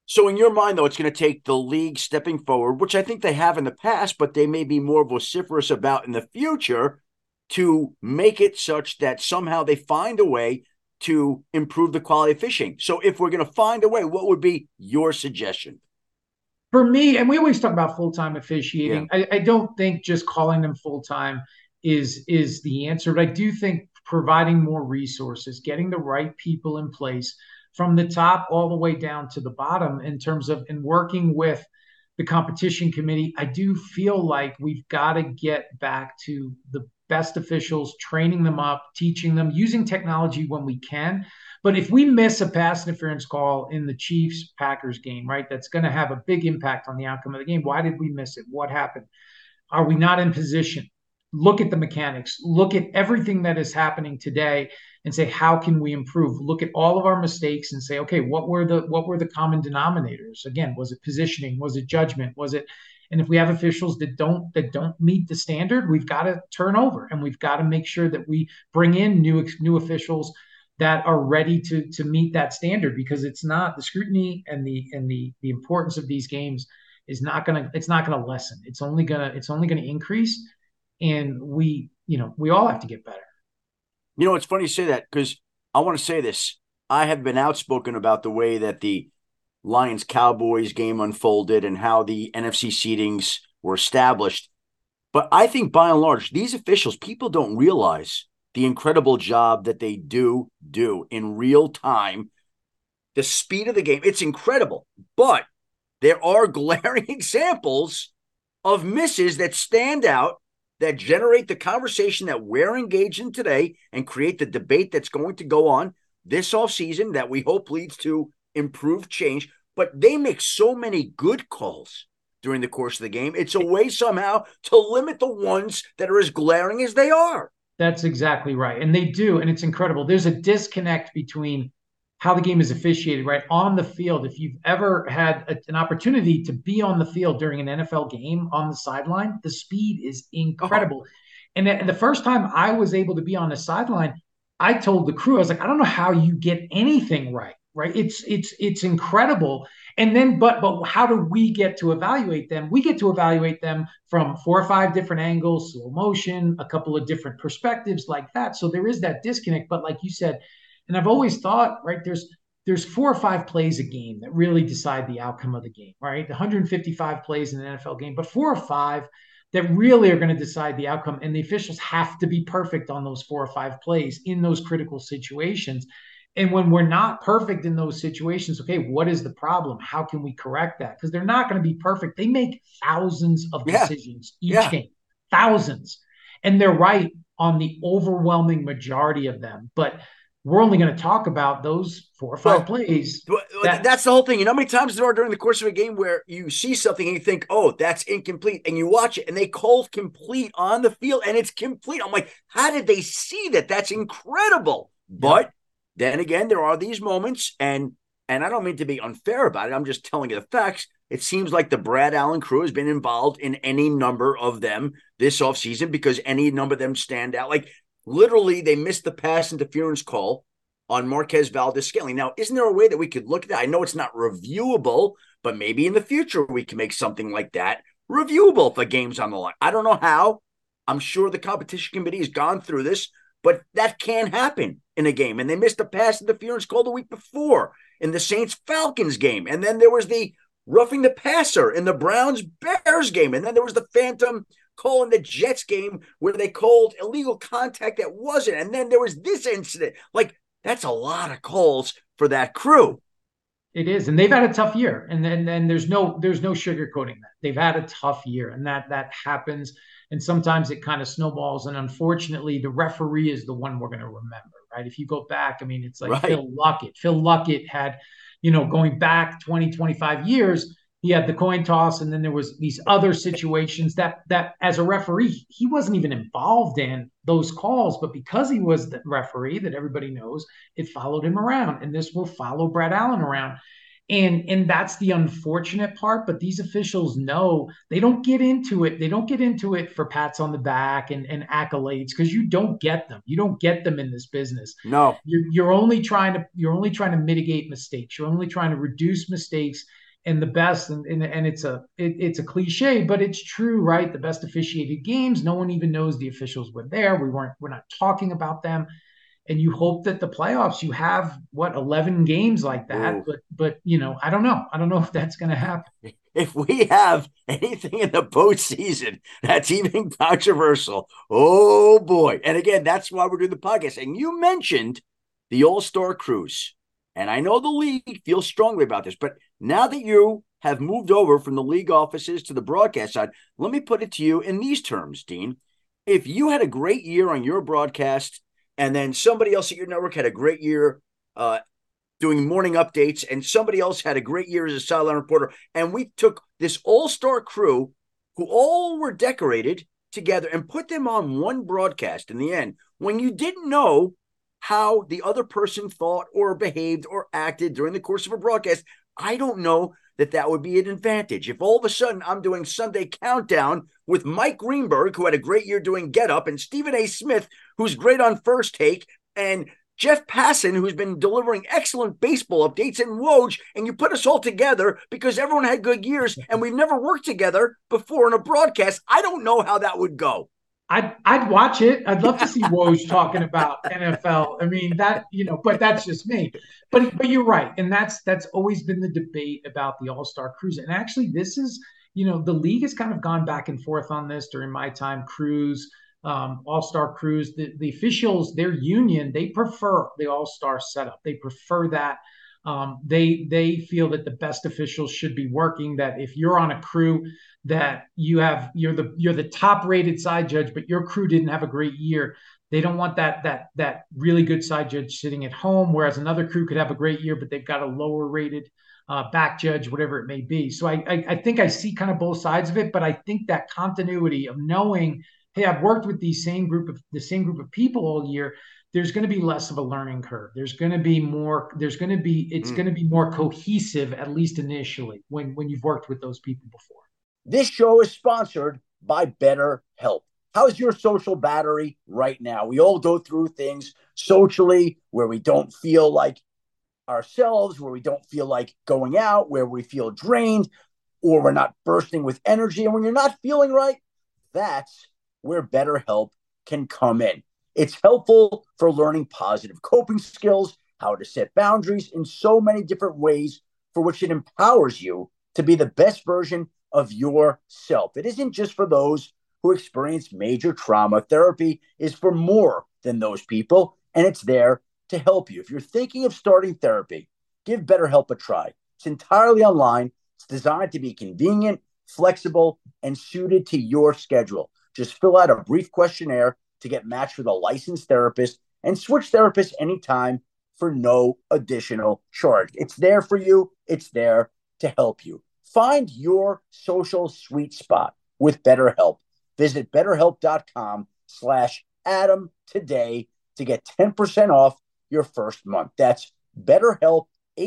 So in your mind, though, it's going to take the league stepping forward, which I think they have in the past, but they may be more vociferous about in the future, to make it such that somehow they find a way to improve the quality of fishing. So if we're going to find a way, what would be your suggestion? For me, and we always talk about full-time officiating, yeah. I, I don't think just calling them full-time is is the answer, but I do think providing more resources, getting the right people in place from the top all the way down to the bottom in terms of and working with the competition committee. I do feel like we've got to get back to the best officials, training them up, teaching them, using technology when we can. But if we miss a pass interference call in the Chiefs-Packers game, right, that's going to have a big impact on the outcome of the game. Why did we miss it? What happened? Are we not in position? Look at the mechanics. Look at everything that is happening today and say, how can we improve? Look at all of our mistakes and say, okay, what were the what were the common denominators? Again, was it positioning? Was it judgment? Was it? And if we have officials that don't that don't meet the standard, we've got to turn over, and we've got to make sure that we bring in new new officials that are ready to to meet that standard, because it's not the scrutiny and the and the the importance of these games is not gonna it's not gonna lessen. It's only gonna it's only gonna increase, and we you know we all have to get better. You know, it's funny you say that, because I want to say this. I have been outspoken about the way that the Lions Cowboys game unfolded and how the N F C seedings were established. But I think by and large, these officials, people don't realize the incredible job that they do do in real time. The speed of the game, it's incredible. But there are glaring examples of misses that stand out, that generate the conversation that we're engaged in today and create the debate that's going to go on this offseason that we hope leads to improved change. But they make so many good calls during the course of the game. It's a way somehow to limit the ones that are as glaring as they are. That's exactly right. And they do. And it's incredible. There's a disconnect between how the game is officiated, right? On the field, if you've ever had a, an opportunity to be on the field during an N F L game on the sideline, the speed is incredible. Oh. And, and the first time I was able to be on the sideline, I told the crew, I was like, I don't know how you get anything right, right? It's it's it's incredible. And then, but but how do we get to evaluate them? We get to evaluate them from four or five different angles, slow motion, a couple of different perspectives like that. So there is that disconnect. But like you said, and I've always thought, right, there's there's four or five plays a game that really decide the outcome of the game, right? one hundred fifty-five plays in an N F L game, but four or five that really are going to decide the outcome. And the officials have to be perfect on those four or five plays in those critical situations. And when we're not perfect in those situations, okay, what is the problem? How can we correct that? Because they're not going to be perfect. They make thousands of yeah. decisions each yeah. game, thousands. And they're right on the overwhelming majority of them. But we're only going to talk about those four or five well, plays. That, that's the whole thing. You know how many times there are during the course of a game where you see something and you think, oh, that's incomplete, and you watch it and they call complete on the field and it's complete. I'm like, how did they see that? That's incredible. Yeah. But then again, there are these moments, and and I don't mean to be unfair about it. I'm just telling you the facts. It seems like the Brad Allen crew has been involved in any number of them this offseason, because any number of them stand out. Like, literally, they missed the pass interference call on Marquez Valdes-Scantling. Now, isn't there a way that we could look at that? I know it's not reviewable, but maybe in the future we can make something like that reviewable if a game's on the line. I don't know how. I'm sure the competition committee has gone through this, but that can happen in a game. And they missed a pass interference call the week before in the Saints-Falcons game. And then there was the roughing the passer in the Browns-Bears game. And then there was the phantom call in the Jets game where they called illegal contact that wasn't. And then there was this incident. Like, that's a lot of calls for that crew. It is, and they've had a tough year, and then and there's no there's no sugarcoating that. They've had a tough year, and that that happens. And sometimes it kind of snowballs, and unfortunately, the referee is the one we're going to remember, right? If you go back, I mean, it's like right. Phil Luckett. Phil Luckett had, you know, going back twenty, twenty-five years, he had the coin toss, and then there was these other situations that that as a referee, he wasn't even involved in those calls, but because he was the referee that everybody knows, it followed him around, and this will follow Brad Allen around. And, and that's the unfortunate part, but these officials know they don't get into it. They don't get into it for pats on the back and, and accolades, because you don't get them. You don't get them in this business. No, you're, you're only trying to, you're only trying to mitigate mistakes. You're only trying to reduce mistakes and the best, and, and, and it's a it, it's a cliche, but it's true, right? The best officiated games, no one even knows the officials were there. We weren't, we're not talking about them. And you hope that the playoffs, you have what, eleven games like that. Ooh. But, but, you know, I don't know. I don't know if that's going to happen. If we have anything in the postseason that's even controversial, oh boy. And again, that's why we're doing the podcast. And you mentioned the All-Star Cruise. And I know the league feels strongly about this, but now that you have moved over from the league offices to the broadcast side, let me put it to you in these terms, Dean. If you had a great year on your broadcast, and then somebody else at your network had a great year uh, doing morning updates, and somebody else had a great year as a sideline reporter, and we took this all-star crew who all were decorated together and put them on one broadcast in the end, when you didn't know how the other person thought or behaved or acted during the course of a broadcast, I don't know that that would be an advantage. If all of a sudden I'm doing Sunday Countdown with Mike Greenberg, who had a great year doing Get Up, and Stephen A. Smith, who's great on First Take, and Jeff Passan, who's been delivering excellent baseball updates, and Woj, and you put us all together because everyone had good years and we've never worked together before in a broadcast, I don't know how that would go. I'd, I'd watch it. I'd love to see Woj talking about N F L. I mean, that, you know, but that's just me. But but you're right. And that's that's always been the debate about the All-Star Cruise. And actually, this is, you know, the league has kind of gone back and forth on this during my time. Cruise, um, All-Star Cruise, the, the officials, their union, they prefer the All-Star setup. They prefer that. Um, they they feel that the best officials should be working, that if you're on a crew that you have, you're the you're the top rated side judge, but your crew didn't have a great year. They don't want that that that really good side judge sitting at home, whereas another crew could have a great year, but they've got a lower rated uh, back judge, whatever it may be. So I, I I think I see kind of both sides of it, but I think that continuity of knowing, hey, I've worked with these same group of the same group of people all year. There's going to be less of a learning curve. There's going to be more. There's going to be. It's mm. going to be more cohesive, at least initially, when when you've worked with those people before. This show is sponsored by BetterHelp. How's your social battery right now? We all go through things socially where we don't feel like ourselves, where we don't feel like going out, where we feel drained, or we're not bursting with energy. And when you're not feeling right, that's where BetterHelp can come in. It's helpful for learning positive coping skills, how to set boundaries in so many different ways, for which it empowers you to be the best version of yourself. It isn't just for those who experience major trauma. Therapy is for more than those people, and it's there to help you. If you're thinking of starting therapy, give BetterHelp a try. It's entirely online. It's designed to be convenient, flexible, and suited to your schedule. Just fill out a brief questionnaire to get matched with a licensed therapist and switch therapists anytime for no additional charge. It's there for you. It's there to help you. Find your social sweet spot with BetterHelp. Visit BetterHelp.com slash Adam today to get ten percent off your first month. That's BetterHelp,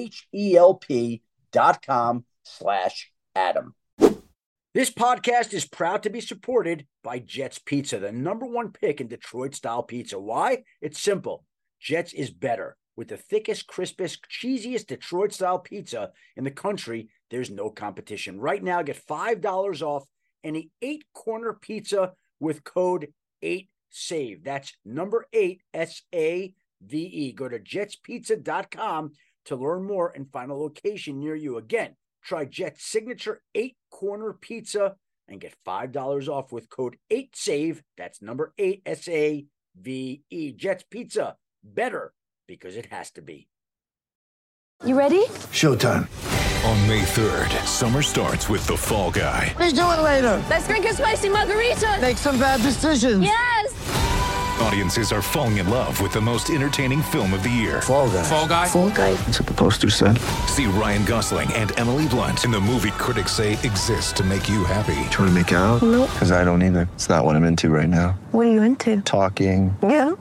H-E-L-P dot com slash Adam. This podcast is proud to be supported by Jets Pizza, the number one pick in Detroit-style pizza. Why? It's simple. Jets is better. With the thickest, crispest, cheesiest Detroit-style pizza in the country, there's no competition. Right now, get five dollars off any eight-corner pizza with code eight save. That's number eight, S A V E. Go to jets pizza dot com to learn more and find a location near you. Again, try Jet's signature eight-corner pizza and get five dollars off with code eight save. That's number eight, S A V E. Jets Pizza, better because it has to be. You ready? Showtime. On May third, summer starts with The Fall Guy. Let's do it later. Let's drink a spicy margarita. Make some bad decisions. Yes! Audiences are falling in love with the most entertaining film of the year. Fall Guy. Fall Guy? Fall Guy. That's what the poster said. See Ryan Gosling and Emily Blunt in the movie critics say exists to make you happy. Trying to make it out? Nope. Because I don't either. It's not what I'm into right now. What are you into? Talking. Yeah.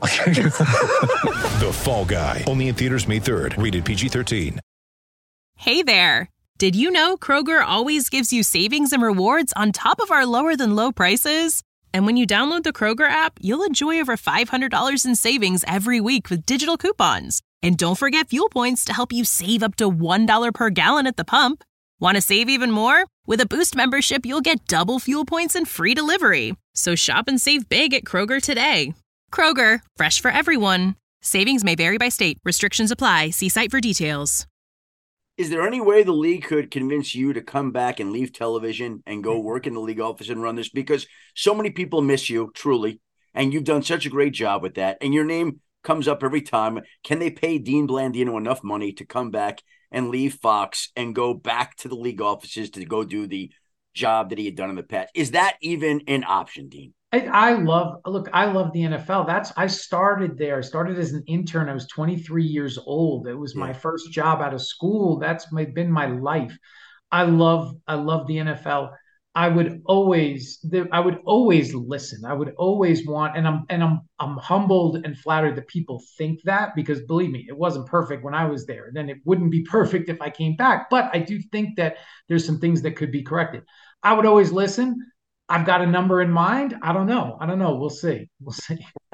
The Fall Guy. Only in theaters May third. Rated P G thirteen. Hey there. Did you know Kroger always gives you savings and rewards on top of our lower than low prices? And when you download the Kroger app, you'll enjoy over five hundred dollars in savings every week with digital coupons. And don't forget fuel points to help you save up to one dollar per gallon at the pump. Want to save even more? With a Boost membership, you'll get double fuel points and free delivery. So shop and save big at Kroger today. Kroger, fresh for everyone. Savings may vary by state. Restrictions apply. See site for details. Is there any way the league could convince you to come back and leave television and go work in the league office and run this? Because so many people miss you, truly, and you've done such a great job with that. And your name comes up every time. Can they pay Dean Blandino enough money to come back and leave Fox and go back to the league offices to go do the job that he had done in the past? Is that even an option, Dean? I, I love, look, I love the N F L. That's, I started there. I started as an intern. I was twenty-three years old. It was yeah. my first job out of school. That's my, been my life. I love, I love the N F L. I would always, I would always listen. I would always want, and I'm, and I'm, I'm humbled and flattered that people think that, because believe me, it wasn't perfect when I was there. Then it wouldn't be perfect if I came back. But I do think that there's some things that could be corrected. I would always listen. I've got a number in mind. I don't know. I don't know. We'll see. We'll see.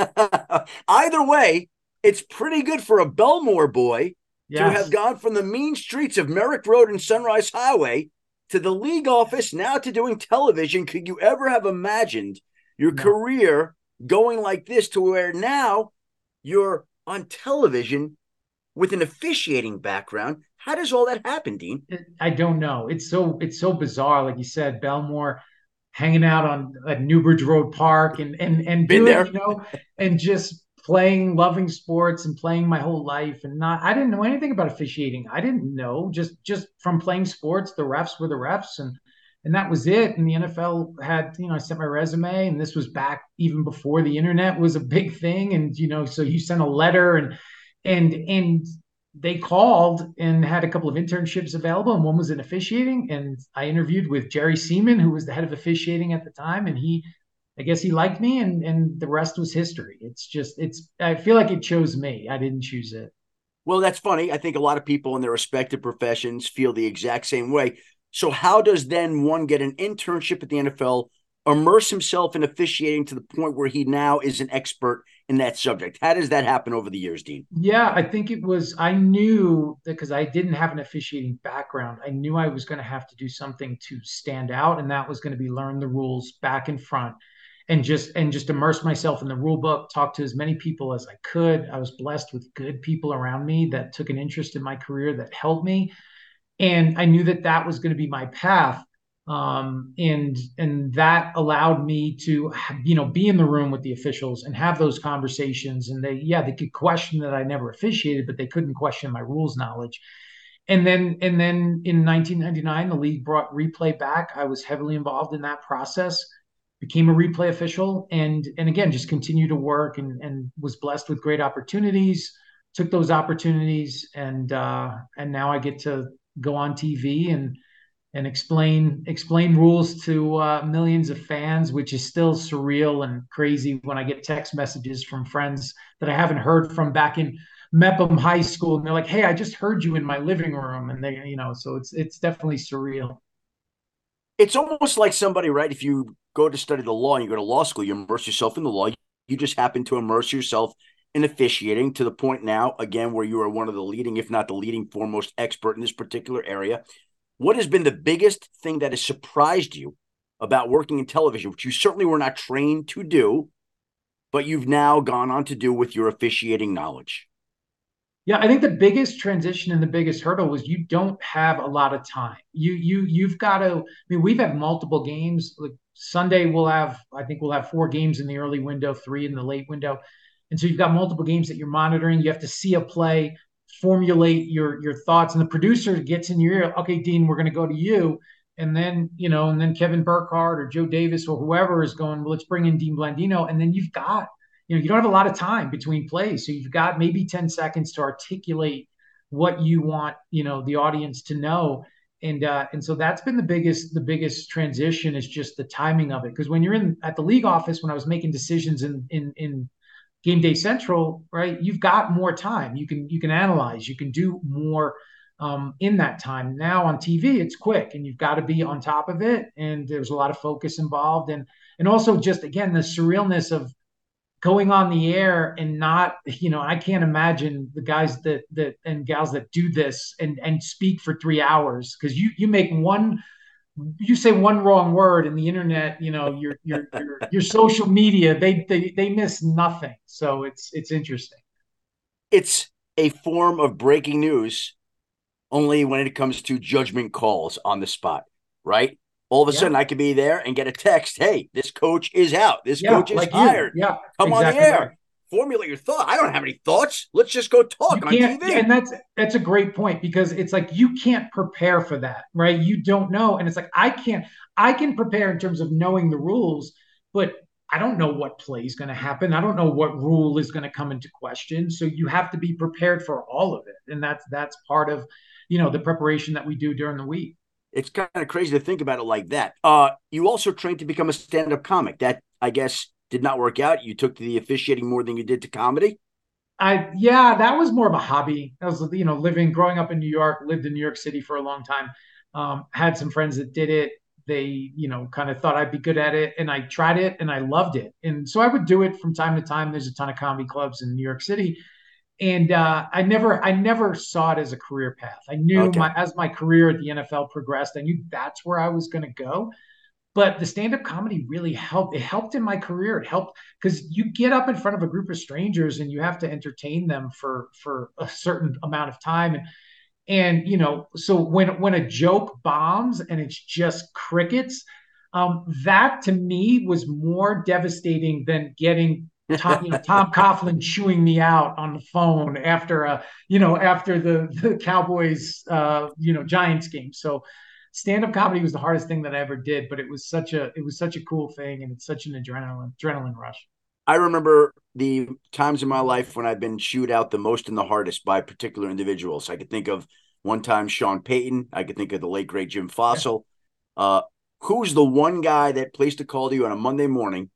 Either way, it's pretty good for a Belmore boy yes. to have gone from the mean streets of Merrick Road and Sunrise Highway to the league office, now to doing television. Could you ever have imagined your no. career going like this, to where now you're on television with an officiating background? How does all that happen, Dean? I don't know. It's so it's so bizarre. Like you said, Belmore, hanging out on at Newbridge Road Park and and and Been doing, there. you know, and just playing, loving sports and playing my whole life. And not, I didn't know anything about officiating. I didn't know, just just from playing sports, the refs were the refs, and and that was it. And the N F L had, you know, I sent my resume, and this was back even before the internet was a big thing. And, you know, so you sent a letter, and and and they called and had a couple of internships available, and one was in officiating. And I interviewed with Jerry Seaman, who was the head of officiating at the time, and he, I guess he liked me, and and the rest was history. It's just, it's, I feel like it chose me. I didn't choose it. Well, that's funny. I think a lot of people in their respective professions feel the exact same way. So how does then one get an internship at the N F L, immerse himself in officiating to the point where he now is an expert in that subject? How does that happen over the years, Dean? Yeah, I think it was, I knew that, because I didn't have an officiating background, I knew I was going to have to do something to stand out. And that was going to be learn the rules back and front, and just, and just immerse myself in the rule book, talk to as many people as I could. I was blessed with good people around me that took an interest in my career, that helped me. And I knew that that was going to be my path. Um, and, and that allowed me to, you know, be in the room with the officials and have those conversations. And they, yeah, they could question that I never officiated, but they couldn't question my rules knowledge. And then, and then in nineteen ninety-nine, the league brought replay back. I was heavily involved in that process, became a replay official, and, and again, just continued to work, and, and was blessed with great opportunities, took those opportunities. And, uh, and now I get to go on T V and, and explain explain rules to uh, millions of fans, which is still surreal and crazy when I get text messages from friends that I haven't heard from back in Mepham High School, and they're like, "Hey, I just heard you in my living room," and they, you know, so it's it's definitely surreal. It's almost like somebody, right? If you go to study the law and you go to law school, you immerse yourself in the law. You just happen to immerse yourself in officiating to the point now, again, where you are one of the leading, if not the leading foremost expert in this particular area. What has been the biggest thing that has surprised you about working in television, which you certainly were not trained to do, but you've now gone on to do with your officiating knowledge? Yeah, I think the biggest transition and the biggest hurdle was you don't have a lot of time. You you you've got to. I mean, we've had multiple games. Like Sunday, we'll have. I think we'll have four games in the early window, three in the late window, and so you've got multiple games that you're monitoring. You have to see a play, formulate your your thoughts, and the producer gets in your ear. Okay, Dean, we're going to go to you, and then you know, and then Kevin Burkhardt or Joe Davis or whoever is going. Well, let's bring in Dean Blandino, and then you've got. You know, you don't have a lot of time between plays. So you've got maybe ten seconds to articulate what you want, you know, the audience to know. And, uh, and so that's been the biggest, the biggest transition is just the timing of it. Because when you're in at the league office, when I was making decisions in, in, in Game Day Central, right, you've got more time. You can, you can analyze, you can do more um, in that time. Now on T V, it's quick and you've got to be on top of it. And there's a lot of focus involved. And, and also just, again, the surrealness of, going on the air and not, you know, I can't imagine the guys that that and gals that do this and and speak for three hours because you you make one you say one wrong word and the internet, you know, your your your your social media, they they they miss nothing. So it's it's interesting. It's a form of breaking news only when it comes to judgment calls on the spot, right? All of a yeah. sudden I could be there and get a text, hey, this coach is out. This yeah, coach is like hired. You. Yeah, Come exactly on the air. Right. Formulate your thought. I don't have any thoughts. Let's just go talk on T V. And that's that's a great point because it's like you can't prepare for that, right? You don't know. And it's like I can't, I can prepare in terms of knowing the rules, but I don't know what play is going to happen. I don't know what rule is going to come into question. So you have to be prepared for all of it. And that's that's part of, you know, the preparation that we do during the week. It's kind of crazy to think about it like that. Uh, you also trained to become a stand-up comic. That, I guess, did not work out. You took to the officiating more than you did to comedy. I yeah, that was more of a hobby. I was, you know, living, growing up in New York, lived in New York City for a long time. Um, had some friends that did it. They, you know, kind of thought I'd be good at it, and I tried it, and I loved it. And so I would do it from time to time. There's a ton of comedy clubs in New York City, and uh, I never, I never saw it as a career path. I knew okay. my as my career at the N F L progressed, I knew that's where I was going to go. But the stand-up comedy really helped. It helped in my career. It helped because you get up in front of a group of strangers and you have to entertain them for for a certain amount of time. And and you know, so when when a joke bombs and it's just crickets, um, that to me was more devastating than getting Tom, you know, Tom Coughlin chewing me out on the phone after a you know after the the Cowboys uh, you know Giants game. So. Stand-up comedy was the hardest thing that I ever did, but it was such a it was such a cool thing, and it's such an adrenaline adrenaline rush. I remember the times in my life when I've been chewed out the most and the hardest by particular individuals. I could think of one time Sean Payton. I could think of the late great Jim Fossil. Yeah. Uh, who's the one guy that placed a call to you on a Monday morning,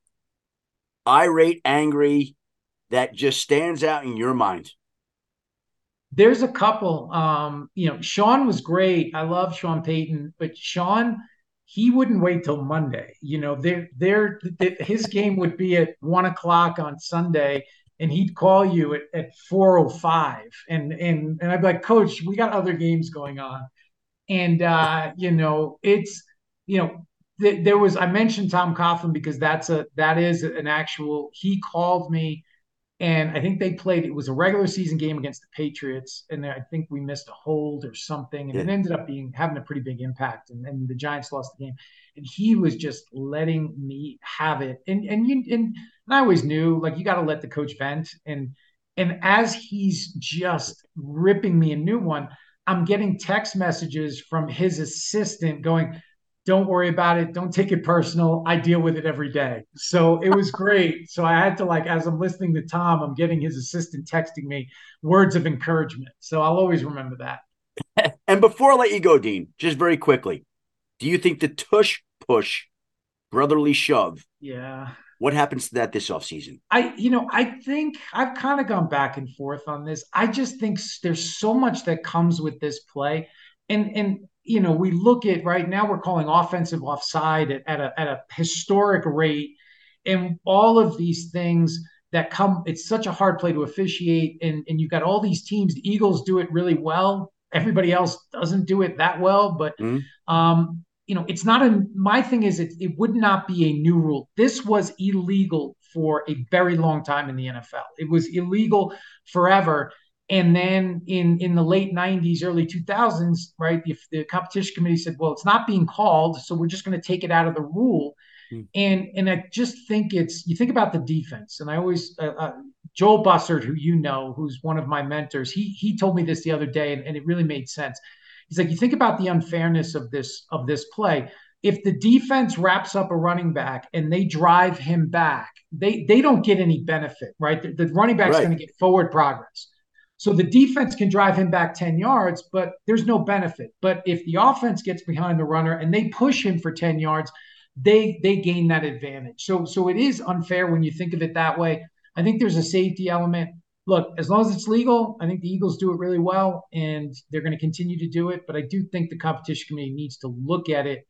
irate, angry, that just stands out in your mind? There's a couple, um, you know, Sean was great. I love Sean Payton, but Sean, he wouldn't wait till Monday. You know, there, there, his game would be at one o'clock on Sunday, and he'd call you at, at four oh five. And, and, and I'd be like, Coach, we got other games going on. And, uh, you know, it's, you know, th- there was, I mentioned Tom Coughlin because that's a, that is an actual, he called me. And I think they played, it was a regular season game against the Patriots. And I think we missed a hold or something. And yeah. it ended up being having a pretty big impact. And, and the Giants lost the game. And he was just letting me have it. And and you and, and I always knew, like, you got to let the coach vent. And and as he's just ripping me a new one, I'm getting text messages from his assistant going, don't worry about it. Don't take it personal. I deal with it every day. So it was great. So I had to, like, as I'm listening to Tom, I'm getting his assistant texting me words of encouragement. So I'll always remember that. And before I let you go, Dean, just very quickly, do you think the tush push, brotherly shove, yeah, what happens to that this offseason? I, you know, I think I've kind of gone back and forth on this. I just think there's so much that comes with this play. And, and, you know, we look at right now, we're calling offensive offside at, at, a, at a historic rate. And all of these things that come, it's such a hard play to officiate. And, and you've got all these teams, the Eagles do it really well. Everybody else doesn't do it that well. But, mm-hmm. um, you know, it's not a, my thing is it, it would not be a new rule. This was illegal for a very long time in the N F L. It was illegal forever. And then in, in the late nineties, early two thousands, right, the, the competition committee said, well, it's not being called, so we're just going to take it out of the rule. Hmm. And and I just think it's, you think about the defense. And I always, uh, uh, Joel Bussard, who you know, who's one of my mentors, he he told me this the other day, and, and it really made sense. He's like, you think about the unfairness of this of this play. If the defense wraps up a running back and they drive him back, they, they don't get any benefit, right? The, the running back's right. going to get forward progress. So the defense can drive him back ten yards, but there's no benefit. But if the offense gets behind the runner and they push him for ten yards, they they gain that advantage. So so it is unfair when you think of it that way. I think there's a safety element. Look, as long as it's legal, I think the Eagles do it really well, and they're going to continue to do it. But I do think the competition committee needs to look at it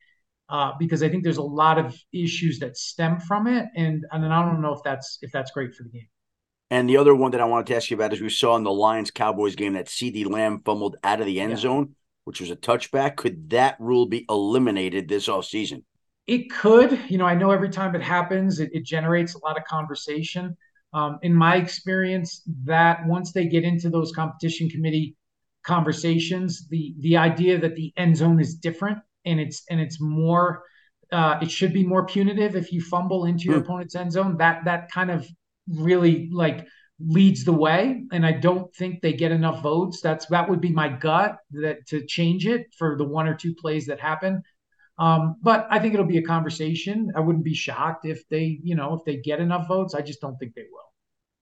uh, because I think there's a lot of issues that stem from it, and and I don't know if that's if that's great for the game. And the other one that I wanted to ask you about is we saw in the Lions-Cowboys game that CeeDee Lamb fumbled out of the end yeah. zone, which was a touchback. Could that rule be eliminated this offseason? It could. You know, I know every time it happens, it, it generates a lot of conversation. Um, in my experience, that once they get into those competition committee conversations, the the idea that the end zone is different and it's and it's more, uh, it should be more punitive if you fumble into your mm. opponent's end zone. That that kind of really like leads the way, and I don't think they get enough votes. That's that would be my gut that to change it for the one or two plays that happen. Um, but I think it'll be a conversation. I wouldn't be shocked if they, you know, if they get enough votes. I just don't think they will.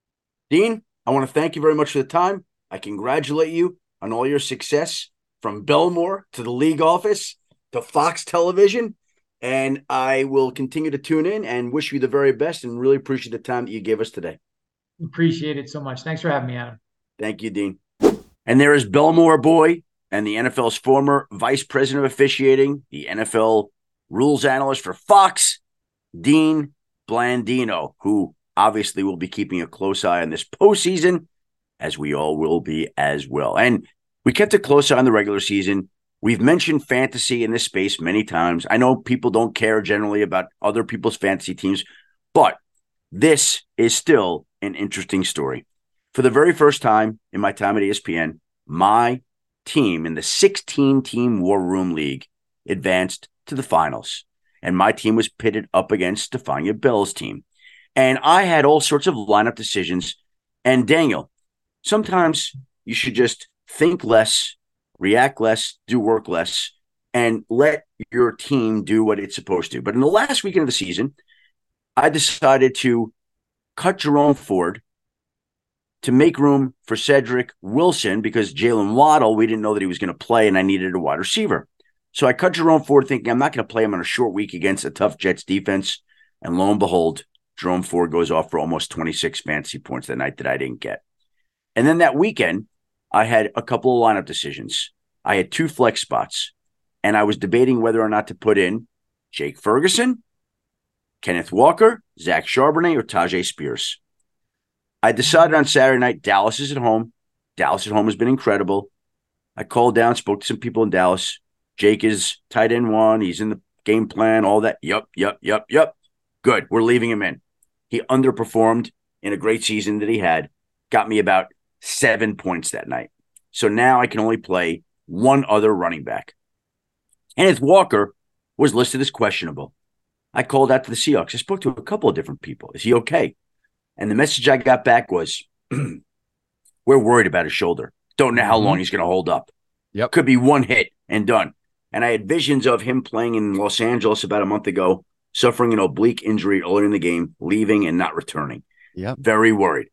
Dean, I want to thank you very much for the time. I congratulate you on all your success from Belmore to the league office to Fox Television. And I will continue to tune in and wish you the very best and really appreciate the time that you gave us today. Appreciate it so much. Thanks for having me, Adam. Thank you, Dean. And there is Belmore boy and the N F L's former vice president of officiating, the N F L rules analyst for Fox, Dean Blandino, who obviously will be keeping a close eye on this postseason, as we all will be as well. And we kept a close eye on the regular season. We've mentioned fantasy in this space many times. I know people don't care generally about other people's fantasy teams, but this is still an interesting story. For the very first time in my time at E S P N, my team in the sixteen-team War Room League advanced to the finals, and my team was pitted up against Stefania Bell's team. And I had all sorts of lineup decisions. And Daniel, sometimes you should just think less, react less, do work less, and let your team do what it's supposed to. But in the last weekend of the season, I decided to cut Jerome Ford to make room for Cedric Wilson because Jalen Waddle, we didn't know that he was going to play, and I needed a wide receiver. So I cut Jerome Ford thinking I'm not going to play him on a short week against a tough Jets defense. And lo and behold, Jerome Ford goes off for almost twenty-six fantasy points that night that I didn't get. And then that weekend, I had a couple of lineup decisions. I had two flex spots, and I was debating whether or not to put in Jake Ferguson, Kenneth Walker, Zach Charbonnet, or Tyjae Spears. I decided on Saturday night, Dallas is at home. Dallas at home has been incredible. I called down, spoke to some people in Dallas. Jake is tight end one. He's in the game plan, all that. Yup, yup, yup, yup. Good. We're leaving him in. He underperformed in a great season that he had. Got me about seven points that night. So now I can only play one other running back. Kenneth Walker was listed as questionable. I called out to the Seahawks. I spoke to a couple of different people. Is he okay? And the message I got back was, we're worried about his shoulder. Don't know how mm-hmm. long he's going to hold up. Yep. Could be one hit and done. And I had visions of him playing in Los Angeles about a month ago, suffering an oblique injury earlier in the game, leaving and not returning. Yep. Very worried.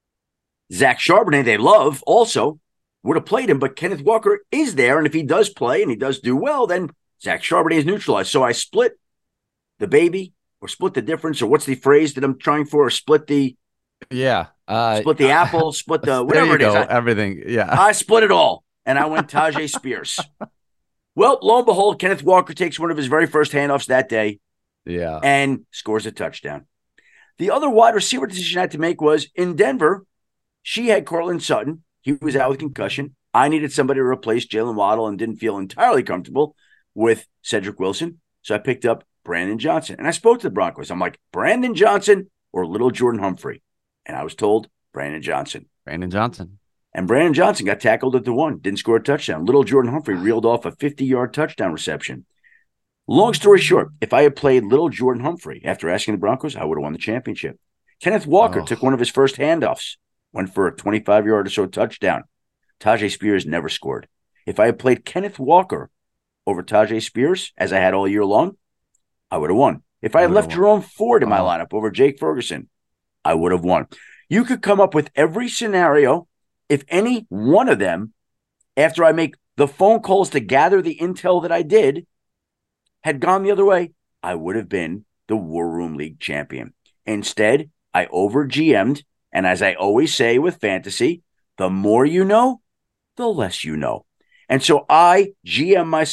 Zach Charbonnet, they love, also would have played him, but Kenneth Walker is there. And if he does play and he does do well, then Zach Charbonnet is neutralized. So I split the baby, or split the difference, or what's the phrase that I'm trying for? Or split the yeah, uh, split the apple, split the whatever it is. I, Everything, yeah. I split it all, and I went Tyjae Spears. Well, lo and behold, Kenneth Walker takes one of his very first handoffs that day, yeah, and scores a touchdown. The other wide receiver decision I had to make was in Denver. She had Cortland Sutton. He was out with concussion. I needed somebody to replace Jalen Waddle and didn't feel entirely comfortable with Cedric Wilson, so I picked up Brandon Johnson. And I spoke to the Broncos. I'm like, Brandon Johnson or little Jordan Humphrey? And I was told Brandon Johnson. Brandon Johnson. And Brandon Johnson got tackled at the one, didn't score a touchdown. Little Jordan Humphrey reeled off a fifty-yard touchdown reception. Long story short, if I had played little Jordan Humphrey after asking the Broncos, I would have won the championship. Kenneth Walker oh. took one of his first handoffs, went for a twenty-five-yard or so touchdown. Tyjae Spears never scored. If I had played Kenneth Walker over Tyjae Spears, as I had all year long, I would have won. If I had left won. Jerome Ford in my oh. lineup over Jake Ferguson, I would have won. You could come up with every scenario. If any one of them, after I make the phone calls to gather the intel that I did, had gone the other way, I would have been the War Room League champion. Instead, I over G M'd, and as I always say with fantasy, the more you know, the less you know. And so I G M myself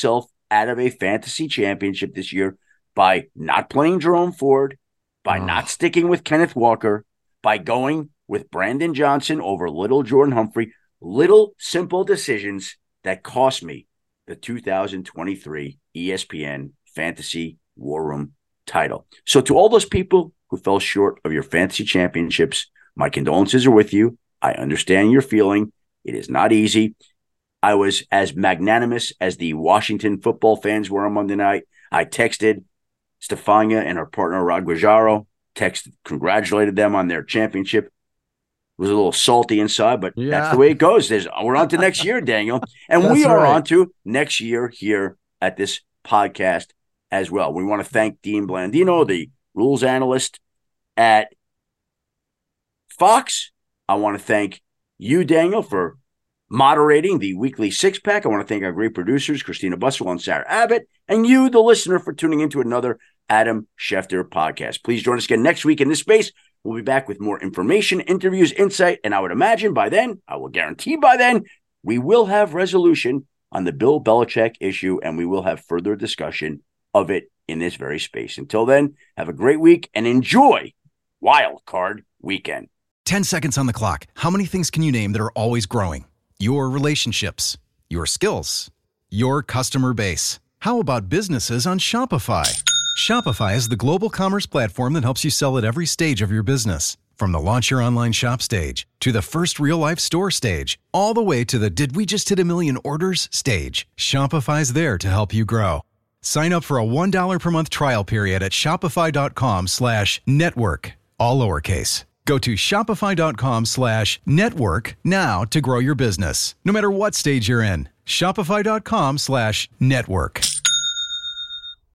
out of a fantasy championship this year by not playing Jerome Ford, by oh. not sticking with Kenneth Walker, by going with Brandon Johnson over little Jordan Humphrey. Little simple decisions that cost me the two thousand twenty-three E S P N Fantasy War Room title. So to all those people who fell short of your fantasy championships, my condolences are with you. I understand your feeling. It is not easy. I was as magnanimous as the Washington football fans were on Monday night. I texted Stefania and her partner, Rod Guajaro, texted, congratulated them on their championship. It was a little salty inside, but yeah. that's the way it goes. There's, we're on to next year, Daniel. And we are right. on to next year here at this podcast as well. We want to thank Dean Blandino, the rules analyst at Fox. I want to thank you, Daniel, for moderating the weekly six pack. I want to thank our great producers, Christina Buswell and Sarah Abbott, and you, the listener, for tuning into another Adam Schefter podcast. Please join us again next week in this space. We'll be back with more information, interviews, insight, and I would imagine by then, I will guarantee by then, we will have resolution on the Bill Belichick issue, and we will have further discussion of it in this very space. Until then, have a great week and enjoy Wild Card Weekend. ten seconds on the clock. How many things can you name that are always growing? Your relationships, your skills, your customer base. How about businesses on Shopify? Shopify is the global commerce platform that helps you sell at every stage of your business. From the launch your online shop stage to the first real life store stage, all the way to the did we just hit a million orders stage. Shopify's there to help you grow. Sign up for a one dollar per month trial period at shopify.com slash network, all lowercase. Go to shopify.com slash network now to grow your business, no matter what stage you're in. Shopify.com slash network.